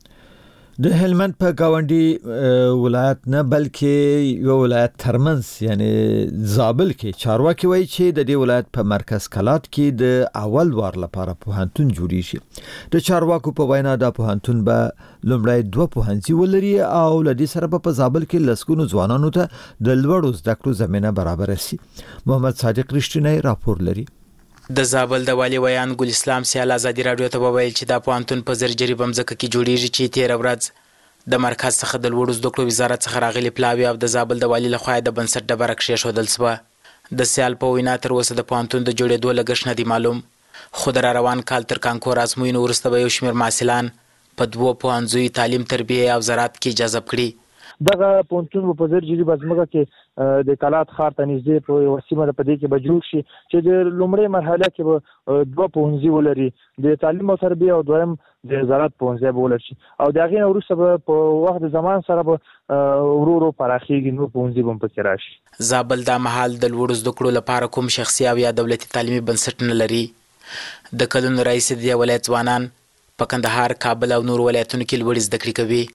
د هلمند په گاونډي ولایت نه بلکې یو ولایت ترمنځ یعنی زابل کې چارواکي وایي چې د دې ولایت په مرکز کلات کې د اول وار لپاره پوهنتون جوړیږي. د چارواکو په وینا دا پوهنتون به لومړی 2 پوهنځي ولري او له دې سره په زابل کې لسګونو ځوانانو ته د لوړو زده کړو زمینه برابر شي. محمد صادق رښتینی راپور لري. د زابل د والی ویان ګل اسلام سیال آزادی رادیو ته وویل چې دا پوهنتون په زرجري بمځکه کې جوړیږي چې 13 ورځ د مرکز څخه د لوړو زده کړو وزارت څخه راغلي پلاوی او د زابل د والی لخوا د بنسټ ډبره کېښودل شوه. د سیال په وینا تر اوسه د پوهنتون د جوړېدو لګښت نه دی معلوم، خو د روان کال تر کانکور ازموینو وروسته به یو شمېر محصلان په 2 پوهنځیو تعلیم تربیه او زراعت کې جذب کړي. دغه پونتون په زرجري بزمګه کې د کلات ښار ته نږدې په یو سیمه په دې کې به جوړ شي چې د لومړۍ مرحله کې به 2 پوهنځي ولري، د تعلیم او تربیه او دویم د زراعت پوهنځي به ولري او د هغې نه وروسته به په وخت زمان سره به ورو ورو پراخېږي، نور پوهنځي به هم پکې راشي. زابل دا مهال د لوړو زده کړو لپاره کوم شخصي او یا دولتي تعلیمي بنسټ نه لري. د کلونو راهیسې د دې ولایت ځوانان په کندهار، کابل او نور ولایتونو کې لوړې زده کړې کوي.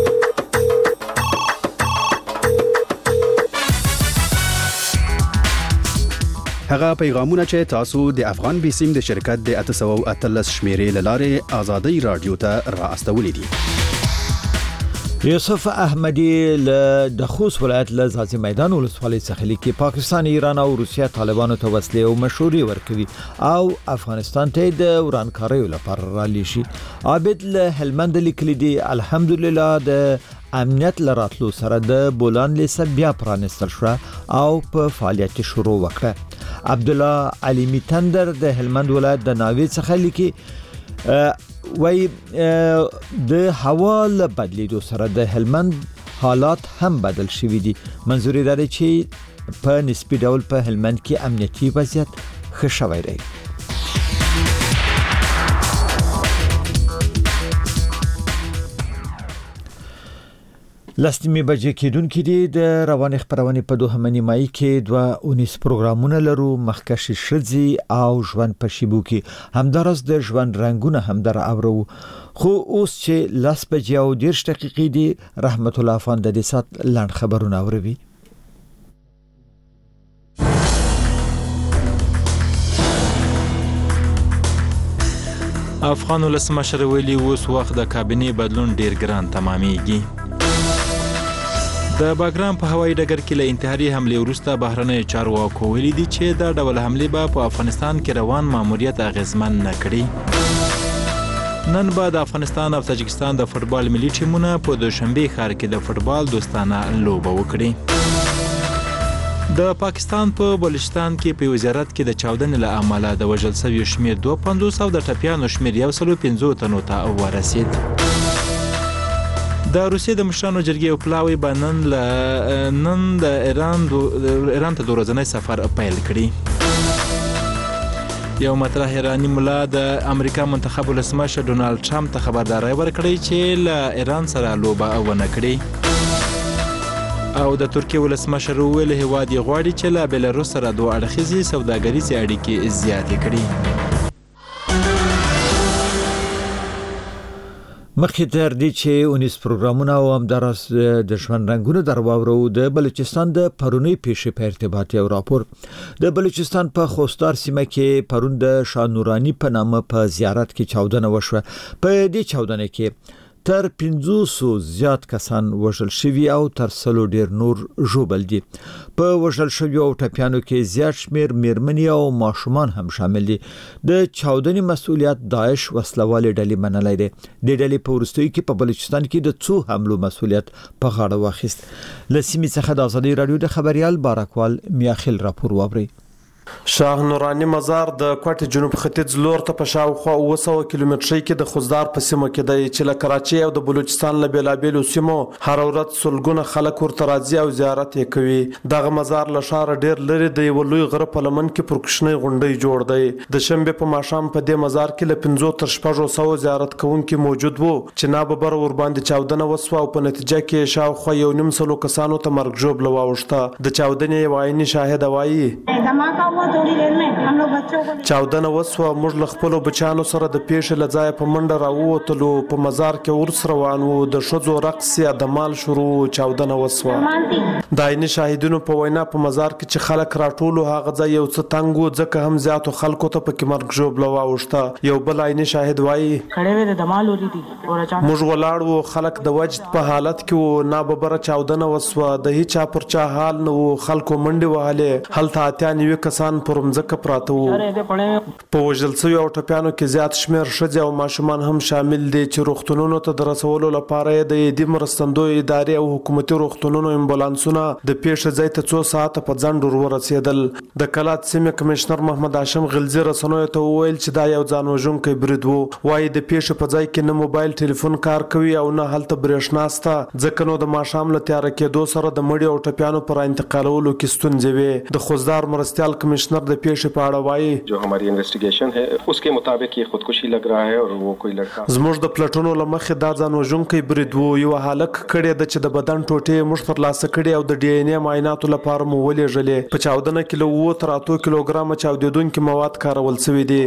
هغه پیغامونه چې تاسو د افغان بیسیم د شرکت د 813 شمیرې لاره آزادی رادیو ته را استولې دي. یوسف احمدی د خوست ولایت له ځاځي میدان ولسوالۍ څخه لیکي پاکستان ایران او روسیا طالبانو ته وسلې او مشورې ورکوي او افغانستان ته د ورانکاریو لپاره را لېشي. عابد له هلمند لیکلي دي الحمدلله د امنیت لراتلو سره د بولان لیسه بیا پرانستل شو او په فعالیت شروع وکړه. عبد الله علیمی تندر د هلمند ولایت د ناوې څخه لیکي وای د هوا له بدلیدو سره د هلمند حالات هم بدل شوي دي. منظور دا دی چې په نسبي ډول په هلمند کې امنیتي وضعیت ښه شوی دی. لسنیمه بجې کېدونکې دي د رواني خبرونه په دوه نیمایي کې 2 پروګرامونه لرو مخکښ شذي او ژوند په شیبو کې همدارس د ژوند رنگونه هم در اورو خو اوس چې لاس بجې او 10 دقیقې دي رحمت الله افغان د دې سات لاند خبرونه اوروي. افغان ولسمشر ویلي اوس وخت د کابینې بدلون ډیر ګران تمامېږي. د باګرام په هوایي ډګر کې له انتحاري حمله وروسته بهرنۍ چارواکو ویلي دي چې دا ډول حمله به په افغانستان کې روان ماموریت اغیزمن نه کړي. نن به د افغانستان او تاجکستان د فوتبال ملي ټیمونه په دوشنبه ښار کې د فوتبال دوستانه لوبه وکړي. د پاکستان په بلوچستان کې په وزارت کې د چاودنې له امله د وژل شویو شمیر 250 او د ټپیانو شمیر 115 تنو ته ورسید. د روسیې د مشرانو جرګې او پلاوی نن د ایران ته د ورځنی سفر پیل کړي. یو مطرح ایرانی ملا د امریکا منتخب ولسمشر ډونالد ټرمپ ته خبرداري ورکړي چې له ایران سره لوبه ونه کړي. او د ترکیې ولسمشر ویل هیواد یې غواړي چې له بلاروس سره دوه اړخیزې سوداګریزې اړیکې زیاتې کړي. مخکې تر دې چې 19 پروګرامونه او همدارس د ژوند رنگونه درواورو د بلوچستان د پرونی پیښې په ارتباط یو راپور د بلوچستان په خوستار سیمه کې پرون د شاه نورانی په نامه په زیارت کې چاودنه وشوه. په دې چاودنه کې تر 500 زیات کسان وژل شوي او تر 100 ډیر نور ژوبل دي. په وژل شوي او ټپیانو کې زیات شمیر میرمنې او ماشومان هم شامل دي. د چاودنې مسؤلیت داعش وسلواله ډلې منلای دي. د ډلې په ورستۍ کې په بلوچستان کې د څو حملو مسؤلیت په غاړه واخیست. لسیمې څخه د ازادي رادیو د خبريال بارکوال میاخیل راپور وابري. شاه نورانی مزار د کوټ جنوب ختیځ لور ته په شاوخوا 200 کیلومترۍ کې د خوزدار په سیمه کې دی چې له کراچۍ او د بلوچستان له بیلابیلو سیمو هر ورځ سلګونه خلک ورته راځي او زیارت یې کوي. دغه مزار له ښار ډیر لري د یو لوی غره په لمن کې پر کوچنۍ غونډۍ جوړ دی. د شنبه په ماښام په دې مزار کې له 50 تر 600 زیارت کوونکي موجود وو چې ناببر ور باندې چاودنه وسوه او په نتیجه کې شاوخوا 1.5 کسانو ته مرګ ژوبله واوښته. د چاودنې یو عیني شاهد وایي چاودنه وسوه موږ له خپل بچانو سره د پیښې لځای په منډه راووتلو. په مزار کې ورس روان وو د شذو رقص یا د مال شروع چاودنه وسوه. د عیني شاهدونو په وینا په مزار کې چې خلک راټولو هغه ځای یو څه تنګو ځکه هم زیاتو خلکو ته پکې مرګ ژوبله واوښته. یو بل عیني شاهد وایي موږ ولاړ وو خلک د وجد په حالت کې وو ناببره چاودنه وسوه د هیچا پر چا حال نه وو خلکو منډې وهلې هلته 98 کسان پر مځکه پراته وو. په وژل شویو او ټپیانو کې زیات شمیر ښځې او ماشومان هم شامل دي چې روغتونونو ته د رسولو لپاره د عیدي مرستندوی ادارې او حکومتي روغتونونو امبولانسونه د پیښې ځای ته 2 ساعته په ځنډ ورسېدل. د کلات سیمې کمشنر محمد هاشم غلزي رسنیو ته وویل چې دا یو ځان وژونکی برید وو. وایي د پیښې په ځای کې نه موبایل ټلیفون کار کوي او نه هلته برېښنا شته ځکه نو د ماښام له تیاره کېدو سره د مړي او ټپیانو پر انتقالولو کې ستونزې وې. د خوزدار مرستیال کمشنر د پیښې په اړه وایي जो हमारी इन्वेस्टिगेशन है उसके मुताबिक ये खुदकुशी लग रहा है और वो कोई लड़का زموږ د پلټونو لمخې دا ځان وژونکی برید وو. یو هلک کړی د چې د بدن ټوټې موږ تر لاسه کړي او د ډي ان اے معایناتو لپاره مو ولېږلې. په چاودنه کې له 2 تر 8 کیلوګرامه چاودېدونکي مواد کارول شوي دي.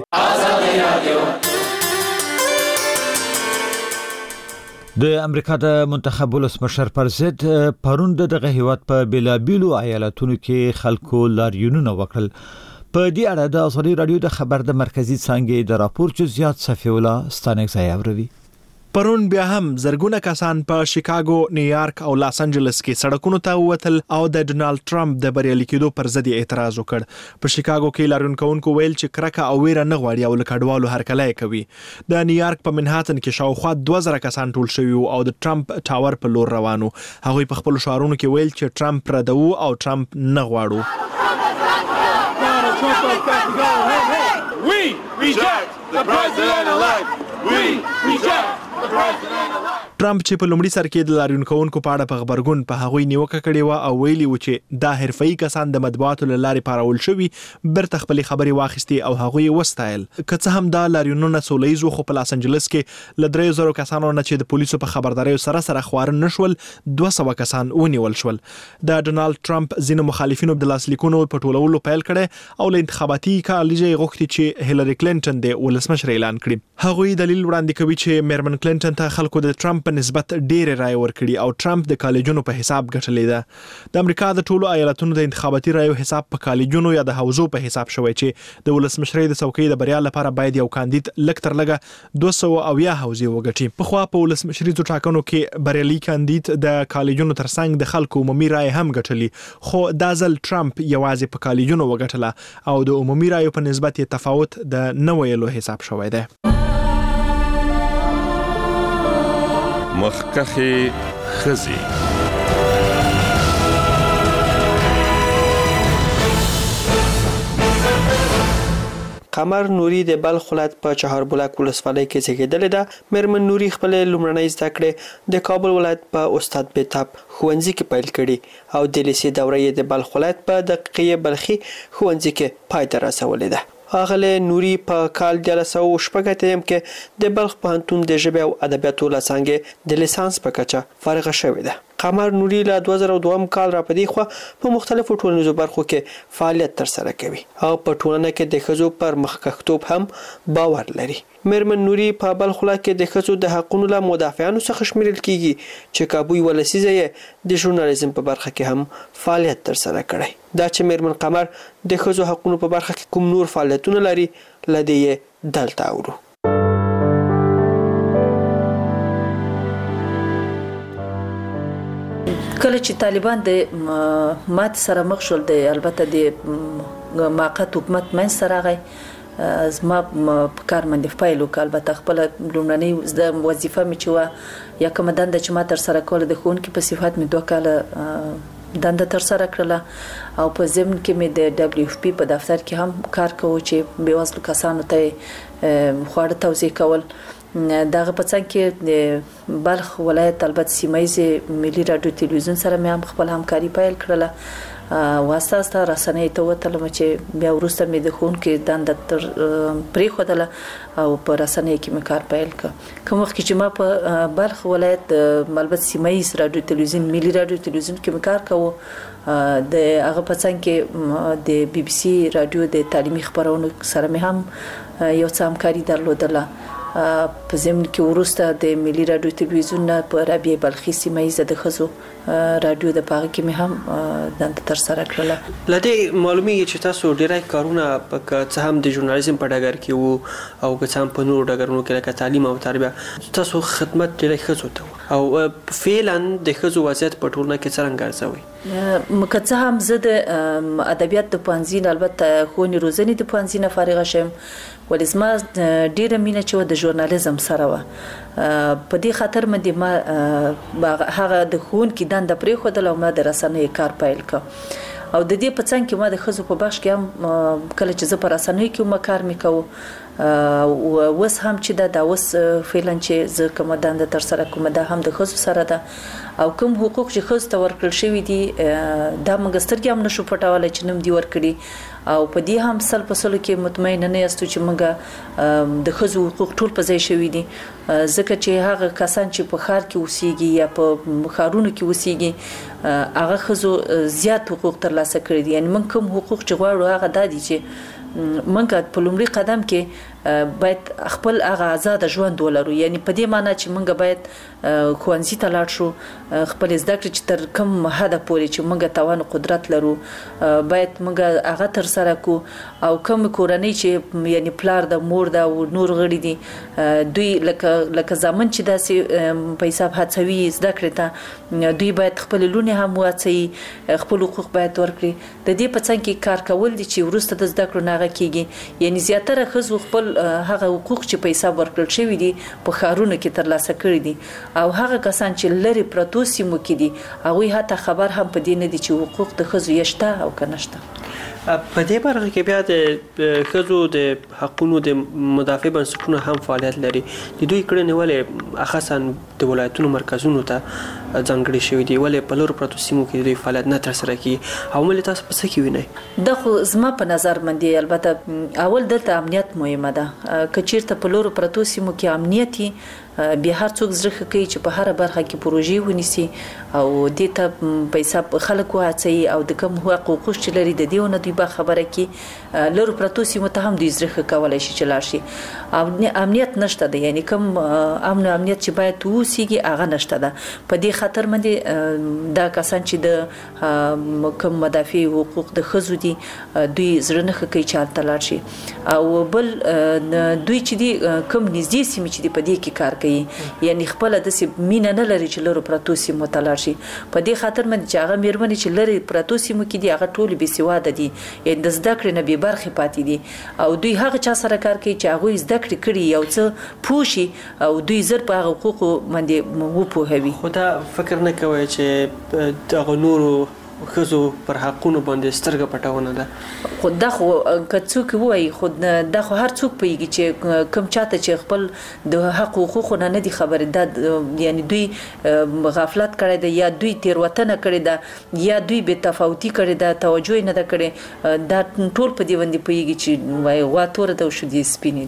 د امریکا د منتخب ولسمشر پر ضد پرون دغه هیواد په بلابیلو ایالتونو کې خلکو لاریونونه وکړل. په دې اړه د ازادي رادیو د خبر د مرکزی څنګه د راپور جزئیات صفی الله ستانک ځای اوروي. پرون بیا هم زرګونه کسان په شیکاګو، نیویارک او لاس انجلس کې سړکونو ته ووتل او د ډونالد ټرمپ د بریالي کېدو پر ضد اعتراض وکړ. په شیکاګو کې لاریون کوونکو ویل چې کرکه او ویره نه غواړي او له کډوالو هرکلی کوي. د نیویارک په منهاتن کې شاوخوا 2000 کسان ټول شوي او د ټرمپ ټاور په لور روانو. هغوی په خپل شعارونو کې ویل چې ټرمپ ردو او ټرمپ نه غواړو. We reject the president-elect. We reject the president-elect. ټرمپ چې په لومړي سر کې د لاریون کوونکو په اړه په خبرګون په هغوی نیوکه کړې وه او ویلي و چې دا حرفه‌ایي کسان د مطبوعاتو له لارې پارول شوي، بیرته خپلې خبرې واخیستې او هغوی یې وستایل. که څه هم دا لاریونونه سوله ییز وو، خو په لاس انجلس کې له 3000 کسانو نه چې د پولیسو په خبرداریو سره خواره نه شول، 200 کسان ونیول شول. د ډونالد ټرمپ ځینو مخالفینو د لاسلیکونو په ټولولو پیل کړی او له انتخاباتي کالج یې غوښتي چې هیلری کلینټن د ولسمشر اعلان کړي. هغوی دلیل وړاندې کوي چې میرمن کلینټن ته خلکو د ټرمپ په نسبت ډېر رای ورکړي او ټرمپ د کالجونو په حساب ګټلې ده. د امریکا د ټولو ایالتونو د انتخاباتي رایو حساب په کالجونو یا د حوزو په حساب شوی چې د ولسمشرۍ د څوکۍ د بریا لپاره باید یو کاندید لږ تر لږه 200 حوزې وګټي. پخوا په ولسمشریزو ټاکنو کې بریالي کاندید د کالجونو ترڅنګ د خلکو عمومي رای هم ګټلي، خو دا ځل ټرمپ یوازې په کالجونو وګټله او د عمومي رایو په نسبت یې تفاوت د نه ویلو حساب شوی دی. مخکخې ښځې. قمر نوري د بلخ ولایت په چهاربلاک ولسوالۍ کې زیږېدلې ده. میرمن نوري خپلې لومړنۍ زده کړې د کابل ولایت په استاد بیتاب ښوونځي کې پیل کړي او د لیسې دوره یې د بلخ ولایت په دقیقې بلخي ښوونځي کې پای ته رسولې ده. اغله نوري په کال 1980 کې د بلخ پوهنتون د ژبې او ادبیاتو له څانګې د لیسانس په کچه فارغه شوې ده. قمر نوري له 2002 کال را پدې خو په مختلفو ټولنیزو برخو کې فعالیت ترسره کوي او په ټولنه کې د ښځو پر مخکښتوب هم باور لري. میرمن نوري په بلخ ولایت کې د ښځو د حقوقو له مدافعانو څخه شمیرل کیږي چې کابوی ولسیزه یې د ژورنالیزم په برخه کې هم فعالیت ترسره کړی. دا چې میرمن قمر د ښځو حقوقو په برخه کې کوم نور فعالیتونه لري لدی دلته اورو. کله چې طالبان د مات سره مخ شول، د البته د موقت حکومت من سره راغی، زما په کار باندې فایل وکړ. البته خپل لومړنۍ وظیفه مې چې و یا کومه دنده چې ما تر سره کوله د ښوونکي په صفت مې 2 کاله دنده تر سره کړله او په ضمن کې مې د دبليو اف پی په دفتر کې هم کار کوو چې بېوزلو کسانو ته خواړه توزیع کول. دغه په څنګ کې د بلخ ولایت البته سیمایي ملي رادیو تلویزیون سره مې هم خپل همکاري پیل کړله. واسطه رسنۍ ته وتلم چې بیا وروسته مې د ښوونکي دنده تر پرېښودله او په رسنۍ کې مې کار پیل کړ. کوم وخت چې ما په بلخ ولایت البته سیمایي رادیو تلویزیون ملي رادیو تلویزیون کې مې کار کوو، د هغه په څنګ کې د بي بي سي رادیو د تعلیمي خبرونو سره مې هم یو څه همکاري درلودله. په ضمن کې وروسته د ملي رادیو تلویزیون په رابعه بلخي سیمایي د ښځو رادیو د پاغه کې مې هم دنده تر سره کړله. لدې معلومیږي چې تاسو ډیری کارونه په څه هم د ژورنالیزم په ډګر کې وو او که څه هم په نورو ډګرونو کې لکه تعلیم او تربیه تاسو خدمت ډیری ښځو ته او فعلا د ښځو وضعیت په ټولنه کې څرنګه ارزوي؟ که څه هم زه د ادبیات د پوهنځي البته ښوونې روزنې د پوهنځي نه فارغه شوم، ولې زما ډیره مینه چې د ژورنالیزم سره وه. په دې خاطر مې ما هغه د ښوونکي دنده پرېښودله او ما د رسنیو کار پیل کړ. او د دې په څنګ کې ما د ښځو په بخش کې هم کله چې زه په رسنیو کې ما کار مې کوو، اوس هم چې دا اوس فعلا چې زه کومه دنده تر سره کوم دا هم د ښځو سره ده او کوم حقوق چې ښځو ته ورکړل شوي دي دا موږ سترګې هم نشو پټولی چې نوم دي ورکړي او په دې هم سل په سلو کې مطمئنه نه یاستو چې موږ د ښځو حقوق ټول په ځای شوي دي، ځکه چې هغه کسان چې په ښار کې اوسېږي یا په ښارونو کې اوسېږي هغه ښځو زیات حقوق ترلاسه کړي دي. یعنې موږ کوم حقوق چې غواړو هغه دا دي چې موږ په لومړي قدم کې باید خپل هغه آزاد ژوند ولرو. یعنی په دې معنی چې موږ باید ښوونځي ته لاړ شو، خپل زده کړې چې تر کوم حده پورې چې موږ توان قدرت لرو باید موږ هغه تر سره کو. او کوم کورنۍ چې یعنی پلار د مور د او نور غړي دي دوی لکه ځامن چې داسې په حساب هڅوي زده کړې ته، دوی باید خپل لونې هم وهڅوي، خپل حقوق باید ورکړي. د دې په څنګ کې کار کول دي چې وروسته د زده کړو نه هغه کېږي. یعنی زیاتره ښځو خپل هغه حقوق چې په حساب ورکړل شوي دي په ښارونو کې ترلاسه کړي دي، او هغه کسان چې لرې پرتو سیمو کې دي هغوی حتی خبر هم په دې نه دي چې حقوق د ښځو یې شته او که نه شته. په دې برخه کې بیا د ښځو د حقونو د مدافع بنسټونه هم فعالیت لري. د دوی کړنې ولې خاصا د ولایتونو مرکزونو ته ځانګړي شوي دي؟ ولې په لرو پرتو سیمو کې دوی فعالیت نه ترسره کوي؟ او ولې تاسو په څه کې وینئ؟ دا خو زما په نظر باندې البته اول دلته امنیت مهمه ده. که چیرته په لرو پرتو سیمو کې امنیت بیا هر څوک زړه کوي چې په هر برخه کې پروژې ونیسي او دې ته په حساب خلک وهڅوي او د کوم حقوق چې لري د دې نه دوی به خبره کوي. لرو پرتو سیمو ته هم دوی زړه کولی شي چې لاړ شي. امنیت نشته ده، یعنی کوم امن او امنیت چې باید وسیږي هغه نشته ده. په دې خاطر باندې دا کسان چې د کوم مدافع حقوق د ښځو دي دوی زړه نه کوي چې هلته لاړ شي. او بل دوی چې دي کوم نږدې سیمې چې دي په دې کې کار کوي، یعنی خپل د مینه نه لري چې لرو پرتو سیمو ته لاړ شي. په دې خاطر باندې چې هغه میرمنې چې لري پرتو سیمو کې دي هغه ټول بې سواده دي، یعنی د زده کړې نه بې برخې پاتې دي، او دوی هغه چا سره کار کوي چې هغوی زده کړې کړي یو څه پوه شي او دوی زر په هغه حقوقو باندې وپوهوي. خو دا فکر نه کوئ چې دغه نورو ښځو پر حقونو باندې سترګه پټونه ده؟ خو دا خو که څوک ووایي خو دا خو هر څوک پوهېږي چې کوم چاته چې خپل د حق حقوقو نه دي خبرې، دا یعنی دوی غفلت کړی ده یا دوی تېروتنه کړې ده یا دوی بې تفاوتي کړې ده، توجه نه ده کړې. دا ټول په دې باندې پوهېږي چې وایي غوا توره ده او شیدې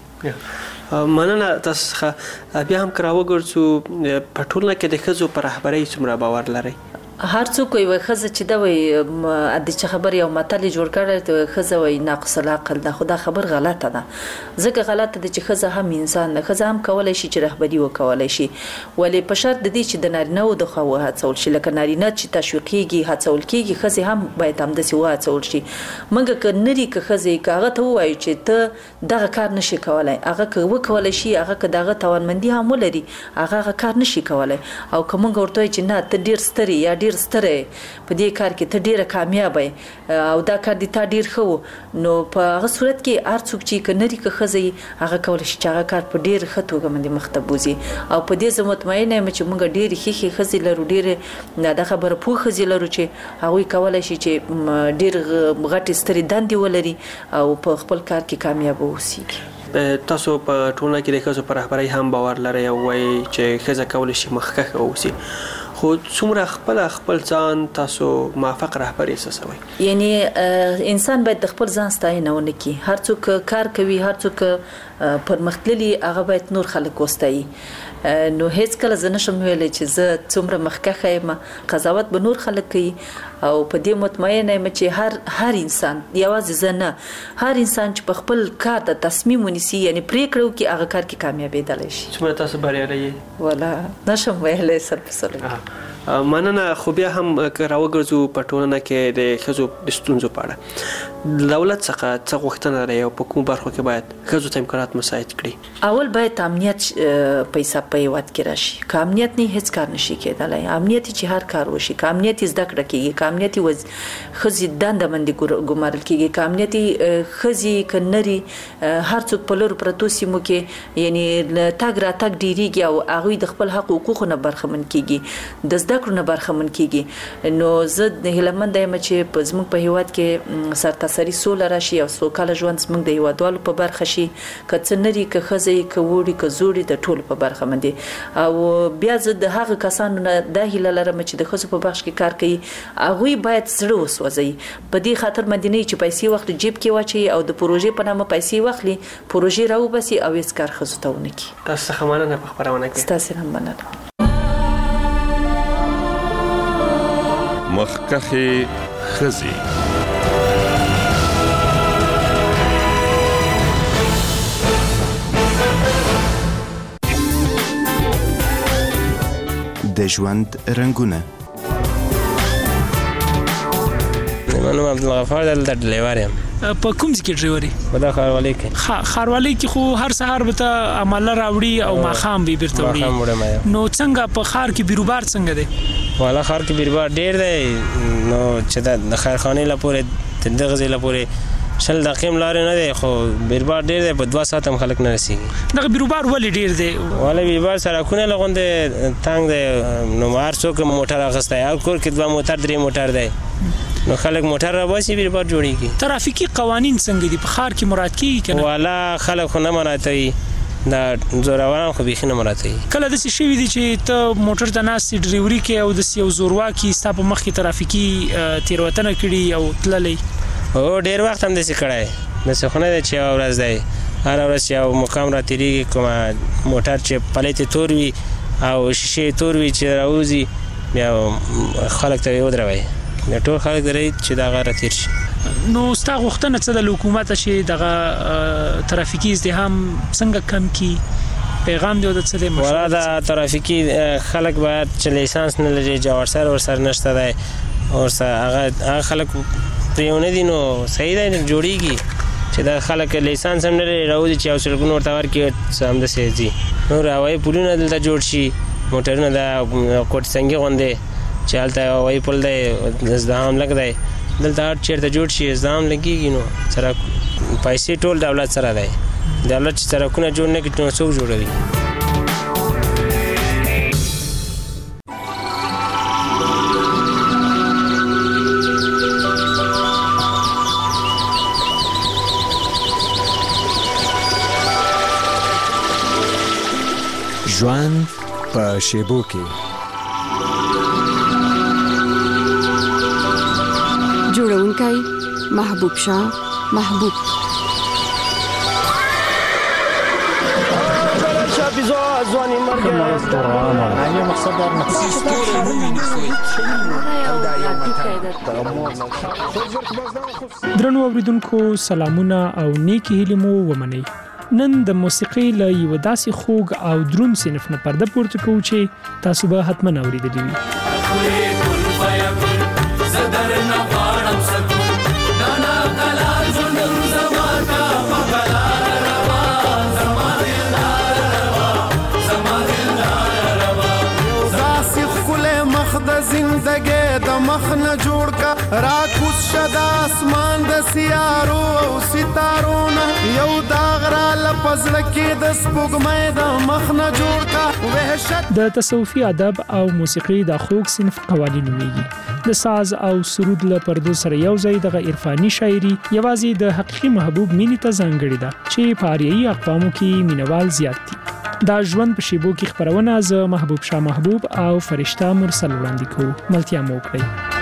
سپینې. مننه تاسو څخه. بیا هم که راوګرځو په ټولنه کې د ښځو په رهبرۍ څومره باور لرئ؟ هر څوک وایي ښځه چې دا وایي د چې خبر یو متل جوړ کړی دی ښځه وایي ناقص العقل ده، خو دا خبر غلطه ده. ځکه غلطه ده چې ښځه هم انسان ده، ښځه هم کولی شي چې رهبري وکولی شي، ولې په شرط د دې چې د نارینه‌و د خوا وهڅول شي. لکه نارینه چې تشویقېږي هڅول کېږي، ښځې هم باید همداسې وهڅول شي. موږ که نري که ښځې که هغه ته ووایو چې ته دغه کار نشي کولی، هغه که وکولی شي، هغه که دغه توانمندي هم ولري هغه کار نشي کولی. او که موږ ورته وایو چې نه ته ډېر ستر یا ډېر ستره په دې کار کې ته ډیره کامیابه او دا کار دې تا ډیر ښه، نو په هغه صورت کې هر څوک چې که نري که ښځه هغه کولی شي چې هغه کار په ډیر ښه توګه باندې مخ ته بوځي. او په دې زه مطمئنه یم چې موږ ډېرې ښې ښځې لرو، ډېرې دا خبره پوه ښځې لرو چې هغوی کولی شي چې ډېر غټې سترې دندې ولري او په خپل کار کې کامیابه اوسیږي. تاسو په ټولنه کې د ښځو په رهبرۍ هم باور لرئ او وایي چې ښځه کولی شي مخکښه اوسي، خو څومره خپل ځان تاسو موافق رهبر احساسوئ؟ یعنی انسان باید د خپل ځان ستاینه ونه کړي. هر څوک کار کوي، هر څوک پرمختللي، هغه باید نور خلک وستایي. نو هیڅ کله زه نشم ویلی چې زه څومره مخکښه یم، قضاوت به نور خلک کوي. او په دې مطمئنه یم چې هر انسان، یوازې زه نه، هر انسان چې په خپل کار د تصمیم ونیسي یعنی پریکړه وکړي هغه کار کې کامیابېدلی شي. څومره تاسو بریالي یې؟ والا نشم ویلی سر په سر. مننه. خو بیا هم که راوګرځو په ټولنه کې د ښځو د ستونزو په اړه دولت څخه څه غوښتنه لري او په کومو برخو کې باید ښځو ته امکانات مساعد کړي؟ اول باید امنیت په حساب په هېواد کې راشي. که امنیت نه هیڅ کار نشي کېدلی. امنیت چې هر کار وشي، که امنیت زده کړه کېږي، که امنیت ښځې دنده باندې ګمارل کېږي، که امنیت ښځې که نري هر څوک په لرو پرتو سیمو کې یعنی تګ راتګ ډېرېږي او هغوی د خپل حق حقوقو نه برخمن کېږي، د زده کړو نه برخمن کېږي. نو زه هیلهمنده یم چې زموږ په هېواد کې سرتاسري سوله راشي او سوکاله ژوند زموږ د هېوادوالو په برخه شي، که څه نري که ښځې که وړي که زوړي د ټولو په برخه باندې. او بیا زه د هغه کسانو نه دا هیله لرم چې د ښځو په بخش کې کار کوي هغوی باید زړه وسوځوي. په دې خاطر باندې نه چې پیسې واخلي جیب کې واچوي او د پروژې په نامه پیسې واخلي، پروژې راوباسي او هېڅ کار ښځو ته ونه کړي. تاسو څخه مننه په خپرونه کې. ستاسې هم مننه. مخکښې ښځې. د ژوند رنګونه. منو عبدالغفار دلته ډریور یم. په کوم ځای کې ډریوري؟ په دا ښاروالۍ کې. ښاروالۍ کې خو هر سهار به ته عمله راوړي او ماښام به بیرته وړي. ماښام وړم. نو څنګه په ښار کې بیروبار څنګه دی؟ والا ښار کې بیروبار ډېر دی. نو چې د خیرخانې لپاره د دغه ځای لپاره 10 دقیقې لارې نه دی، خو بیروبار ډېر دی، په 2 ساعت هم خلک نه رسېږي. دغه بیروبار ولې ډېر دی؟ والا بیروبار سړکونه له غوندې تنګ دی، نو هر څوک موټر اخیستی، هر کور کې 2 موټر 3 موټر دی، نو خلک موټر راباسي، بیروبار جوړېږي. ترافیکي قوانین څنګه دي په ښار کې مراعات کېږي که نه؟ والا خلک خو نه مراعاتوي، دا زوروران خو بیخي نه مراعاتوي. کله داسې شوي دي چې ته موټر ته ناست ډریوري کوې او داسې یو زورواکي ستا په مخ کې ترافیکي تېروتنه کړي او تللی؟ هو ډېر وخت هم داسې کړی، داسې خو نه دی چې یوه ورځ دی، هره ورځ چې یو مقام را تېرېږي، کومه موټر چې پلیت یې تور وي او شیشې یې تور وي چې راوځي، بیا خلک ته یې ودروئ، بیا ټول خلک دروي چې دغه را تېر شي. نو ستا غوښتنه څه ده له حکومته چې دغه ترافیکي ازدحام څنګه کم کړي؟ پیغام دی د څه دی؟ والا د ترافیکي خلک باید چې لیسانس نه لري، جواړسر ورسره نشته دی، ورسره هغه خلک پرېونه دي، نو صحیح دی جوړېږي چې دا خلک لیسانس هم نه لري، راوځي چې یو سړکونه ورته ورکړي همداسې ځي. نور هوایي پلونه دلته جوړ شي، موټرونه د کوټ سنګي غوندې چې هلته هوایي پل دی، ازدحام لږ دی، دلته هر چېرته جوړ شي ازدحام لګېږي. نو سړک پیسې ټول دولت سره دی، دولت چې سړکونه جوړ نه کړي نو څوک جوړوي؟ ژوند په شیبو کې. جوړونکی محبوب شاه محبوب. درنو اوریدونکو سلامونه او نیکی هیلې مو ومنئ. نن د موسیقۍ له یو داسې خوږ او دروند صنف نه پرده پورته کوو چې تاسو به حتما اوریدلی وي. زندګي د مخ نه جوړ کا راکوس شدا اسمان د سیارو او ستارو نه یو داغ را لپزړه کې د سپوږمۍ د مخ نه جوړ کا وحشت. د تصوفي ادب او موسیقي د خوږ صنف قوانین ویږي. د ساز او سرود له پردو سره یو ځای د عرفاني شاعري یوازې د حقيقي محبوب مینې ته ځانګړې ده چې په اریایي اقوامو کې مینوال زیات دي. دا ژوند په شیبو کې خبرونه ز محبوب شاه محبوب او فرشته مرسل وړاندې کوو. ملتیا مو کړئ.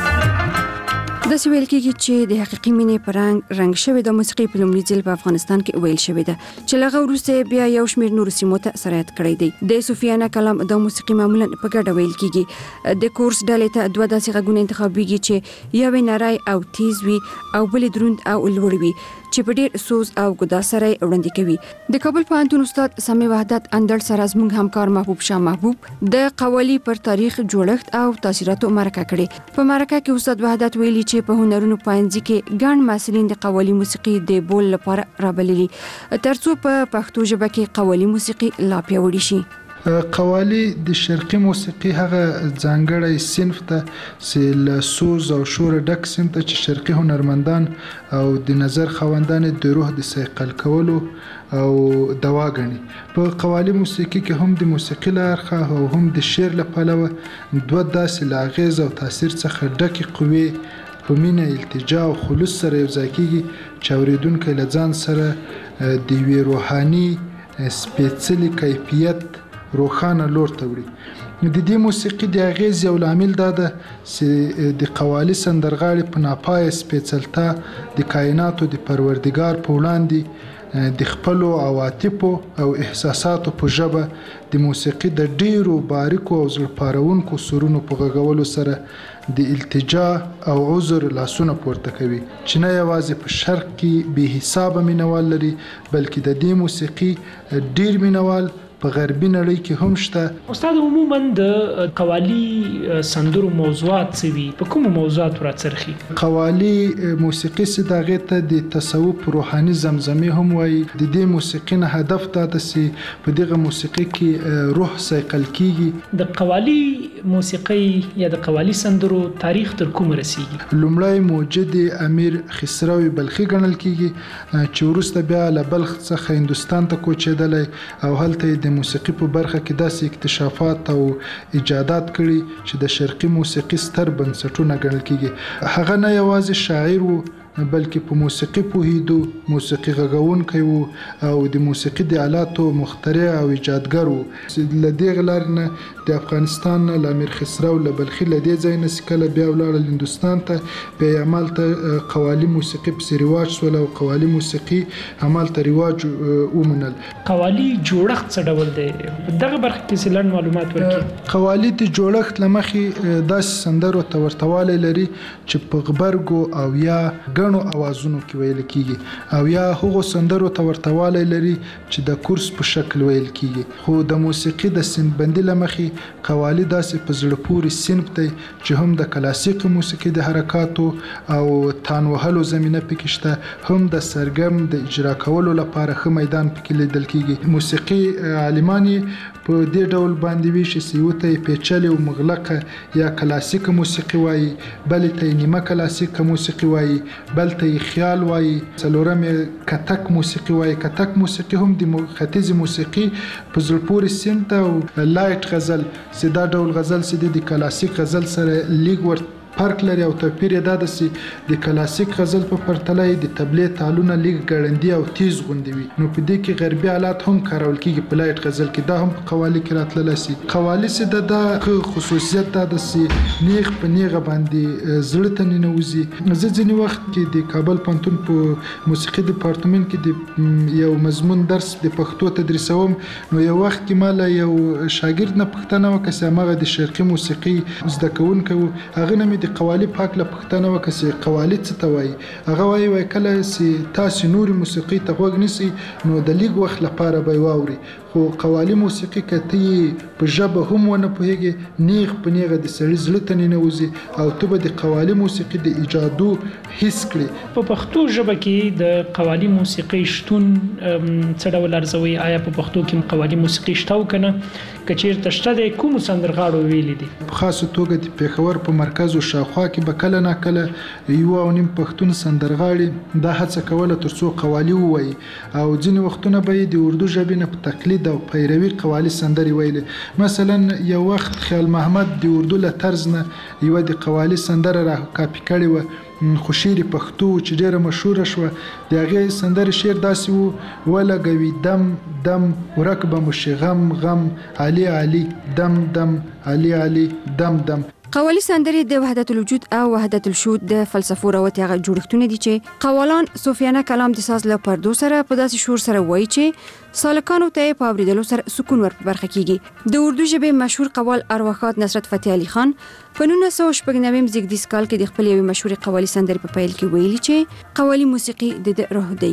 د سویل کېږي چې د حقيقي مینې پرنګ رنګ شوی د موسیقي په لومړي ځل په افغانستان کې ویل شوی ده چې لغه وروسته بیا یو شمېر نور سیمو ته سرایت کړی دی. د صوفیانه کلام د موسیقي معمولا په ګډه ویل کېږي. د کورس ډلې ته 2 داسې غږونه انتخابيږي چې یو نری او تیز وي او بل دروند او لوړ وي چې په ډېر سوز او ګدا سره وړاندې کوي. د کابل پوهنتون استاد سامي وحدت اندړ سره زموږ همکار محبوب شاه محبوب د قوالی پر تاریخ جوړښت او تاثیراتو مرکه کړي. په مرکه کې استاد وحدت ویلي چې په هنرونو پاینځي کې ګڼ محصلین د قوالی موسیقي د بول لپاره رابللي ترڅو په پښتو ژبه کې قوالی موسیقي لا پیاوړې شي. قوالی د شرقي موسیقي هغه ځانګړی صنف ته چې له سوز او شور ډک صنف ته چې شرقي هنرمندان او د نظر خوندان د روح د صیقل کولو او دوا غني. په قوالی موسیقي کې هم د موسیقي لارخه او هم د شعر له پلوه 2 داسې لاغیز او تاثیر څخه ډکې قوې په مینه التجا او خلوص سره یو ځای کېږي چې اوریدونکي له ځان سره د یوې روحاني سپېڅلي کیفیت روخانه لور ته وړي. د دې موسیقي د اغیز یو لامل دا ده چې د قوالی سندرغاړي په ناپایه سپېڅلتیا د کائناتو د پروردګار په وړاندې د خپل عواطفو او احساساتو په ژبه د موسیقي د ډیرو باریکو او زړه سرونو په غږولو سره د التجا او عذر لاسونه پورته کوي چې نه یوازې په شرق کې به حساب مینوال لري بلکې د دې موسیقي ډیر مینوال په غربي نړۍ کې هم شته. استاد عموما د قوالی سندرو موضوعات سوي په کوم موضوعات راڅرخي؟ قوالی موسیقي صداغه ته د تصوف روحاني زمزمه هم وایي. د دې موسیقي نه هدف دا ده چې په دغه موسیقي کې روح صیقل کیږي. د قوالی موسیقي یا د قوالی سندرو تاریخ تر کومه رسیږي؟ لومړی موجد امیر خسرو بلخي ګڼل کیږي چې وروسته بیا له بلخ څخه هندستان ته کوچېدلی او هلته د موسیقي په برخه کې داسې اکتشافات او ایجادات کړي چې د شرقي موسیقي ستر بنسټونه ګڼل کیږي. هغه نه یوازې شاعر وو بلکې په موسیقي پوهیدو، موسیقي غږونکی وو او د موسیقي د آلاتو مخترع او ایجادګر وو. له دې لارې نه د افغانستان نه له امیر خسرو له بلخي له دې ځای نه کله بیا ولاړل هندوستان ته، بیا یې همالته قوالي موسیقي پسې رواج شول او قوالي موسیقي همالته رواج ومنل. قوالي جوړښت څه ډول دی؟ په دغه برخه کې څه لنډ معلومات ورکړئ. قوالي د جوړښت له مخې داسې سندرو ته ورته لري چې په غبرګو او یا غنو اوازونو کې ویل کیږي او یا هغو سندرو ته ورته لري چې د کورس په شکل ویل کیږي. خو د موسیقي د سنبندي لمخې قوالی داسې په زړه پورې صنف دی چې هم د کلاسیک موسیقي د حرکاتو او تان وهلو زمینه پکې شته، هم د سرګرم د اجرا کولو لپاره ښه میدان پکې لیدل کیږي. موسیقي عالمان په دې ډول باندې وی چې سیوته پیچلې او مغلقه یا کلاسیک موسیقي وایي، بل ته نیمه کلاسیک موسیقي وایي، بل ته خیال وایي، څلورم کتک موسیقي وایي. کتک موسیقي هم د ختیځ موسیقي په زړه پورې صنف او لایټ غزل چې دا ډول غزل چې د کلاسیک غزل سره لیګ ورته فرق لري او توپیر یې دا ده چې د کلاسیک غزل په پرتله د تبلې تالونه لیګ ګړندي او تیز غوندي وي. نو په دې کې غربي آلات هم کارول کیږي په لایټ غزل کې، دا هم په قوالی کې راتللی شي. قوالی چې د خصوصیت دا ده چې نیغ په نیغه باندې زړه ته ننوځي. زه ځینې وخت کې د کابل پوهنتون په موسیقي ډپارټمنټ کې د یو مضمون درس د پښتو تدریسوم، نو یو وخت کې ما له یو شاګرد نه پوښتنه وکړه چې هماغه د شرقي موسیقي زده کوونکی و، هغه نه مې د قوالی پاک له پوښتنه وکړه چې قوالی څه ته وایي. هغه وایي کله چې تاسو نوري موسیقي ته غوږ نیسئ نو د لیګ وخت لپاره به یې واورئ، خو قوالی موسیقي که ته په ژبه هم ونه پوهېږې نیغ په نیغه د سړي زړه ته ننوځي او ته به د قوالی موسیقي د ایجادو حس کړي. په پښتو ژبه کې د قوالی موسیقي شتون څه ډول ارزوي؟ آیا په پښتو کې قوالی موسیقي شته او کنه؟ که چیرته شته د کومو سندرغاړو ویلي دي؟ په خاصه توګه د پېښور په مرکز او شاوخوا کې به کله نه کله یو او نیم پښتون سندرغاړي دا هڅه کوله ترڅو قوالی ووایي او ځینې وختونه به یې د اردو ژبې نه په تقلید او پیروي قوالی سندرې ویلې. مثلا یو وخت خیال محمد د اردو له طرز نه یوه د قوالی سندره را کاپي کړې وه، خو شعر پښتو چې ډیره مشهوره شوه. د هغې سندرې شعر داسې و: ولګوي دم دم ورک به مو شي غم غم، علي علي دم دم، علي علي دم دم. قوالی سندرې د وحدت الوجود او وحدت الشهود د فلسفو راوتي هغه جوړښتونه دي چې قوالان صوفیانه کلام د ساز له پردو سره په داسې شور سره وایي چې سالکانو ته په اوریدلو سره سکون ور په برخه کیږي. د اردو ژبې مشهور قوال ارواښاد نصرت فتح علي خان په 1996 زیږدیز کال کې د خپل یوې مشهور قوالی سندرې په پیل کې ویلي چې قوالی موسیقي د روح دی.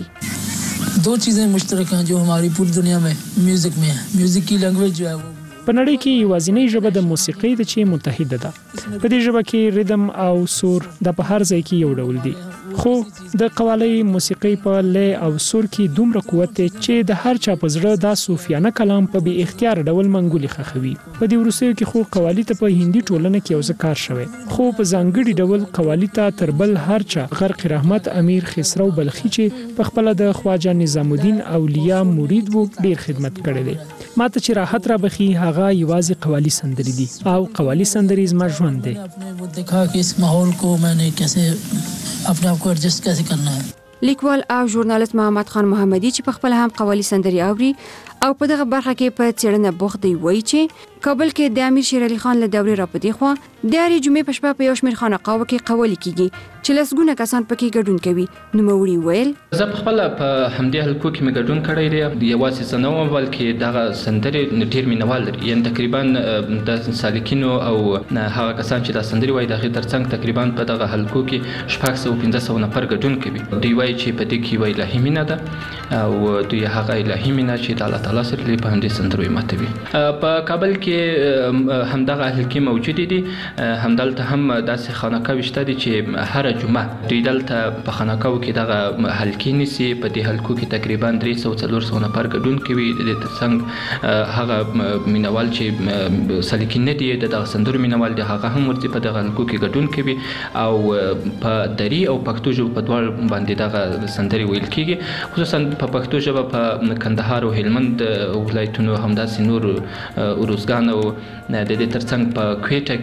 दो चीज़ें मुश्तरक हैं जो हमारी पूरी दुनिया में म्यूज़िक में है. म्यूज़िक की लैंग्वेज जो है वो په نړۍ کې یوازینۍ ژبه د موسیقۍ ده چې متحده ده. په دې ژبه کې ریدم او سور د په هر ځای کې یو ډول دي، خو د قوالی موسیقۍ په لې او سور کې دومره قوت دی چې د هر چا په زړه دا صوفیانه کلام په بې اختیار ډول منګولي خخوي. په دې وروستیو کې خو قوالی ته په هندي ټولنه کې یو کار شوی، خو په ځانګړي ډول قوالی ته تر بل هر چا غرق رحمت امیر خسرو بلخي چې په خپل د خواجه نظام الدین اولیاء مرید وو ډیر خدمت کړی دی. ماته چې راحت را بخي هغه یوازې قوالی سندرې دي او قوالی سندرې زما ژوند دی. देखा कि इस माहौल को मैंने कैसे अपने आप को एडजस्ट कैसे करना है. لیکوال او ژورنالیست محمد خان محمدي چې په خپل هم قوالی سندرې اوري او په دغه برخه کې په څېړنه بوخت دی وایي چې کابل کې د امیر شیر علي خان له دورې راپدې خو د هرې جمعې په شپه په یو شمېر خانقاو کې قوالی کیږي چې لسګونه کسان پکې ګډون کوي. نوموړي ویل زه په خپل په همدې حلقو کې مې ګډون کړی دی. یوازې زه نه وم بلکې دغه سندرې ډېر مینوال لري، یعنې تقریبا د سالکینو او هغه کسان چې دا سندرې وایي د هغې ترڅنګ تقریبا په دغه حلقو کې 600-500 نفر ګډون کوي. دوی وایي چې په دې کې یوه الهي مینه ده او دوی هغه الهي مینه چې د الله تعالی سره په همدې سندرو یې ماتوي. په کابل کې همدغه حلقې موجودې دي. همدلته هم داسې خانقاوې شته دي چې هره جمعه دوی دلته په خانقاو کې دغه حلقې نیسي. په دې حلقو کې تقریبا 300-400 نفر ګډون کوي. د ترڅنګ هغه مینوال چې سالکین نه دي دغه سندرو مینوال دي هغه هم ورته په دغه حلقو کې ګډون کوي او په دری او پښتو ژبه په دواړو باندې دغه سندرې ویل کیږي. خصوصا په پښتو ژبه په کندهار او هلمند ولایتونو همداسې نور اروزګان او د دې ترڅنګ په کویټه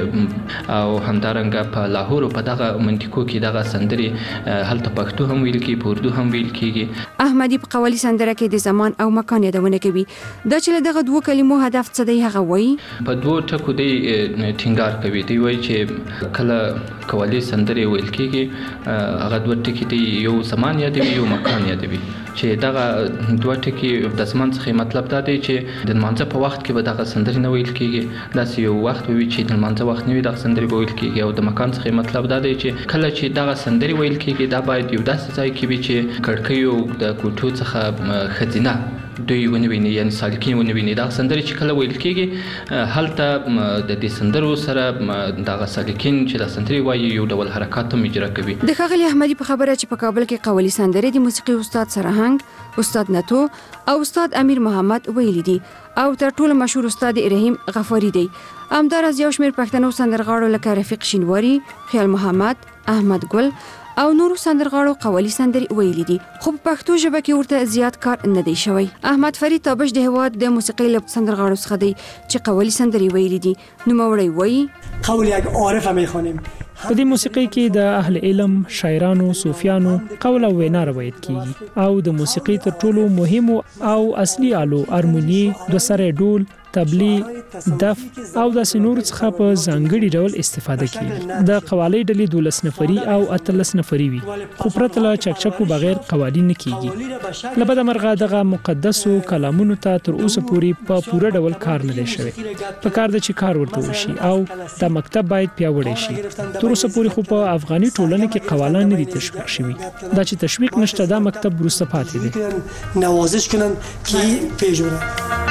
کې او همدارنګه په لاهور او په دغه منطقو کې دغه سندرې هلته پښتو هم ویل کیږي، په اردو هم ویل کیږي. احمدی په قوالی سندره کې د زمان او مکان یادونه کوي. دا چې دغه دوه کلمو هدف څه دی هغه وایي. په دوه ټکو دی ټینګار کوي. دی وایي چې کله قوالی سندرې ویل کیږي هغه دوه ټکي دی، یو زمان یادوي یو مکان یادوي. چې دغه دوه ټکي د زمان څخه مطلب دا دی چې د لمانځه په وخت کې به دغه سندرې نه ویل کیږي، داسې یو وخت وي چې د لمانځه وخت نه وي دغه سندرې به ویل کیږي. او د مکان څخه مطلب دا دی چې کله چې دغه سندرې ویل کیږي دا باید یو داسې ځای کې وي چې کړکیو د کوټو څخه ښځینه دوی ونه ویني، یعنې سالکین ونه ویني. دغه سندرې چې کله ویل کیږي هلته د دې سندرو سره دغه سالکین چې د سندرې وایي یو ډول حرکات هم اجرا کوي. د ښاغلي احمدي په خبره چې په کابل کې قوالی سندرې د موسیقي استاد سرهنګ، استاد نتو او استاد امیر محمد ویلي دي او تر ټولو مشهور استاد رحیم غفاری دی. همداراز یو شمېر پښتنو سندرغاړو لکه رفیق شینواری، خیال محمد، احمد ګل او نورو سندرغاړو قوالی سندرې ویلي دي، خو په پښتو ژبه کې ورته زیات کار نه دی شوی. احمد فرید تابش د هواد د موسیقۍ له سندرغاړو څخه دی چې قوالی سندرې ویلي دي. نوموړی وایي قول یک عارف میخوانیم. په دې موسیقۍ کې د اهل علم، شاعرانو، صوفیانو قول او وینا روایت کیږي او د موسیقۍ تر ټولو مهمو او اصلي آلو هارموني، دوسری ډول، تبلی، دف او د سنور څخه په ځانګړي ډول استفاده کیږي. د قوالی ډلې 12 نفري او 18 نفري وي، خو پرته له چکچکو بغیر قوالی نه کیږي. لبد مرغه دغه مقدسو کلامونو ته تر اوسه پورې په پوره ډول کار نه دی شوی. په کار د چې کار ورته وشي او د مکتب باید پیاوړی شي. تر اوسه پورې خو په افغاني ټولنه کې قوالان نه دي تشویق شوي. دا چې تشویق نشته دا مکتب وروسته پاتې دی. نوازش کنن که پیشبرن.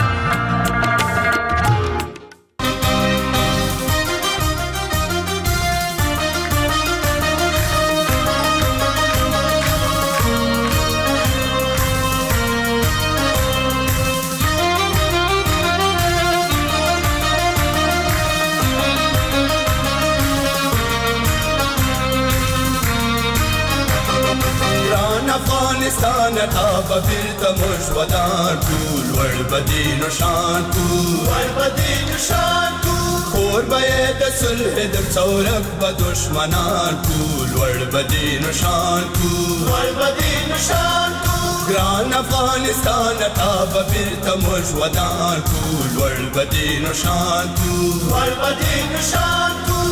افغانستان تاب بیرته موږ ودان ټول ور بدین شان ټول ور بدین شان ټول کور به د صلح د څورک به دشمنان ټول ور بدین شان ټول ور بدین شان ټول ګران افغانستان تاب بیرته موږ ودان ټول ور بدین شان ټول ور بدین شان ټول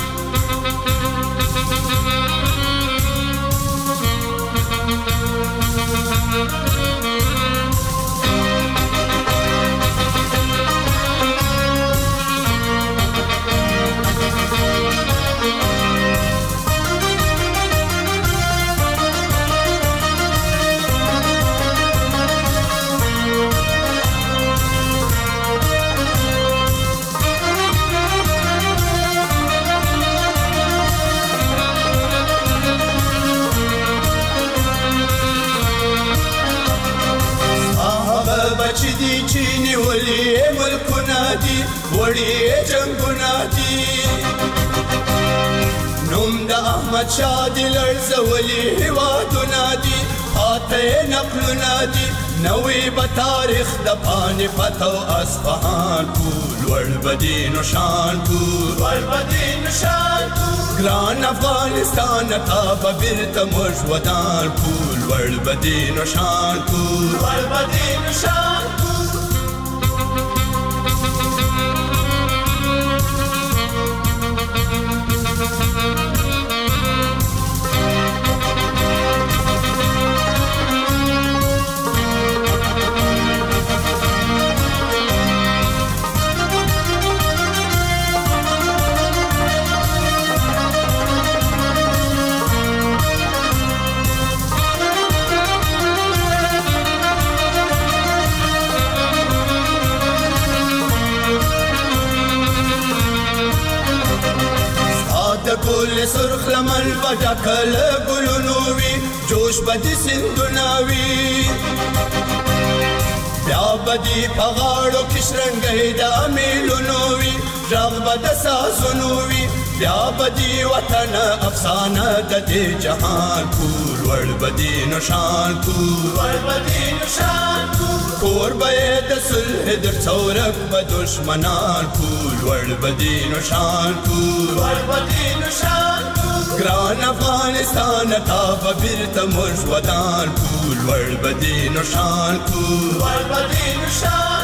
چې دی چینی ولې ملکونه دي وړې جنګونه دي نوم د احمد شاه دی لړزولي هېوادونه دي پاته نقلونه دي نوې به تاریخ د پاني پت او اصفهان ټول ور بدین شان ټول ور بدین شان ګران افغانستان ته به بیرته موږ ودان ټول ور بدین شان ټول ور بدین شان سرخ لمن بډکل ګلونو وي جوش بدي سندونه وي بیا بدی پغاړو کې شرنګي د امیلونو وي رغ بد سازونو وي بیا بدی وطن افسانه د دې جهان کور ور بدی نشان کور بدی نشان کور به د صلح در څورک به دشمنان کور ور بدی نشان کور بدی نشان ګران افغانستان تا به بیرته موږ ودان کور ور بدی نشان کور بدی نشان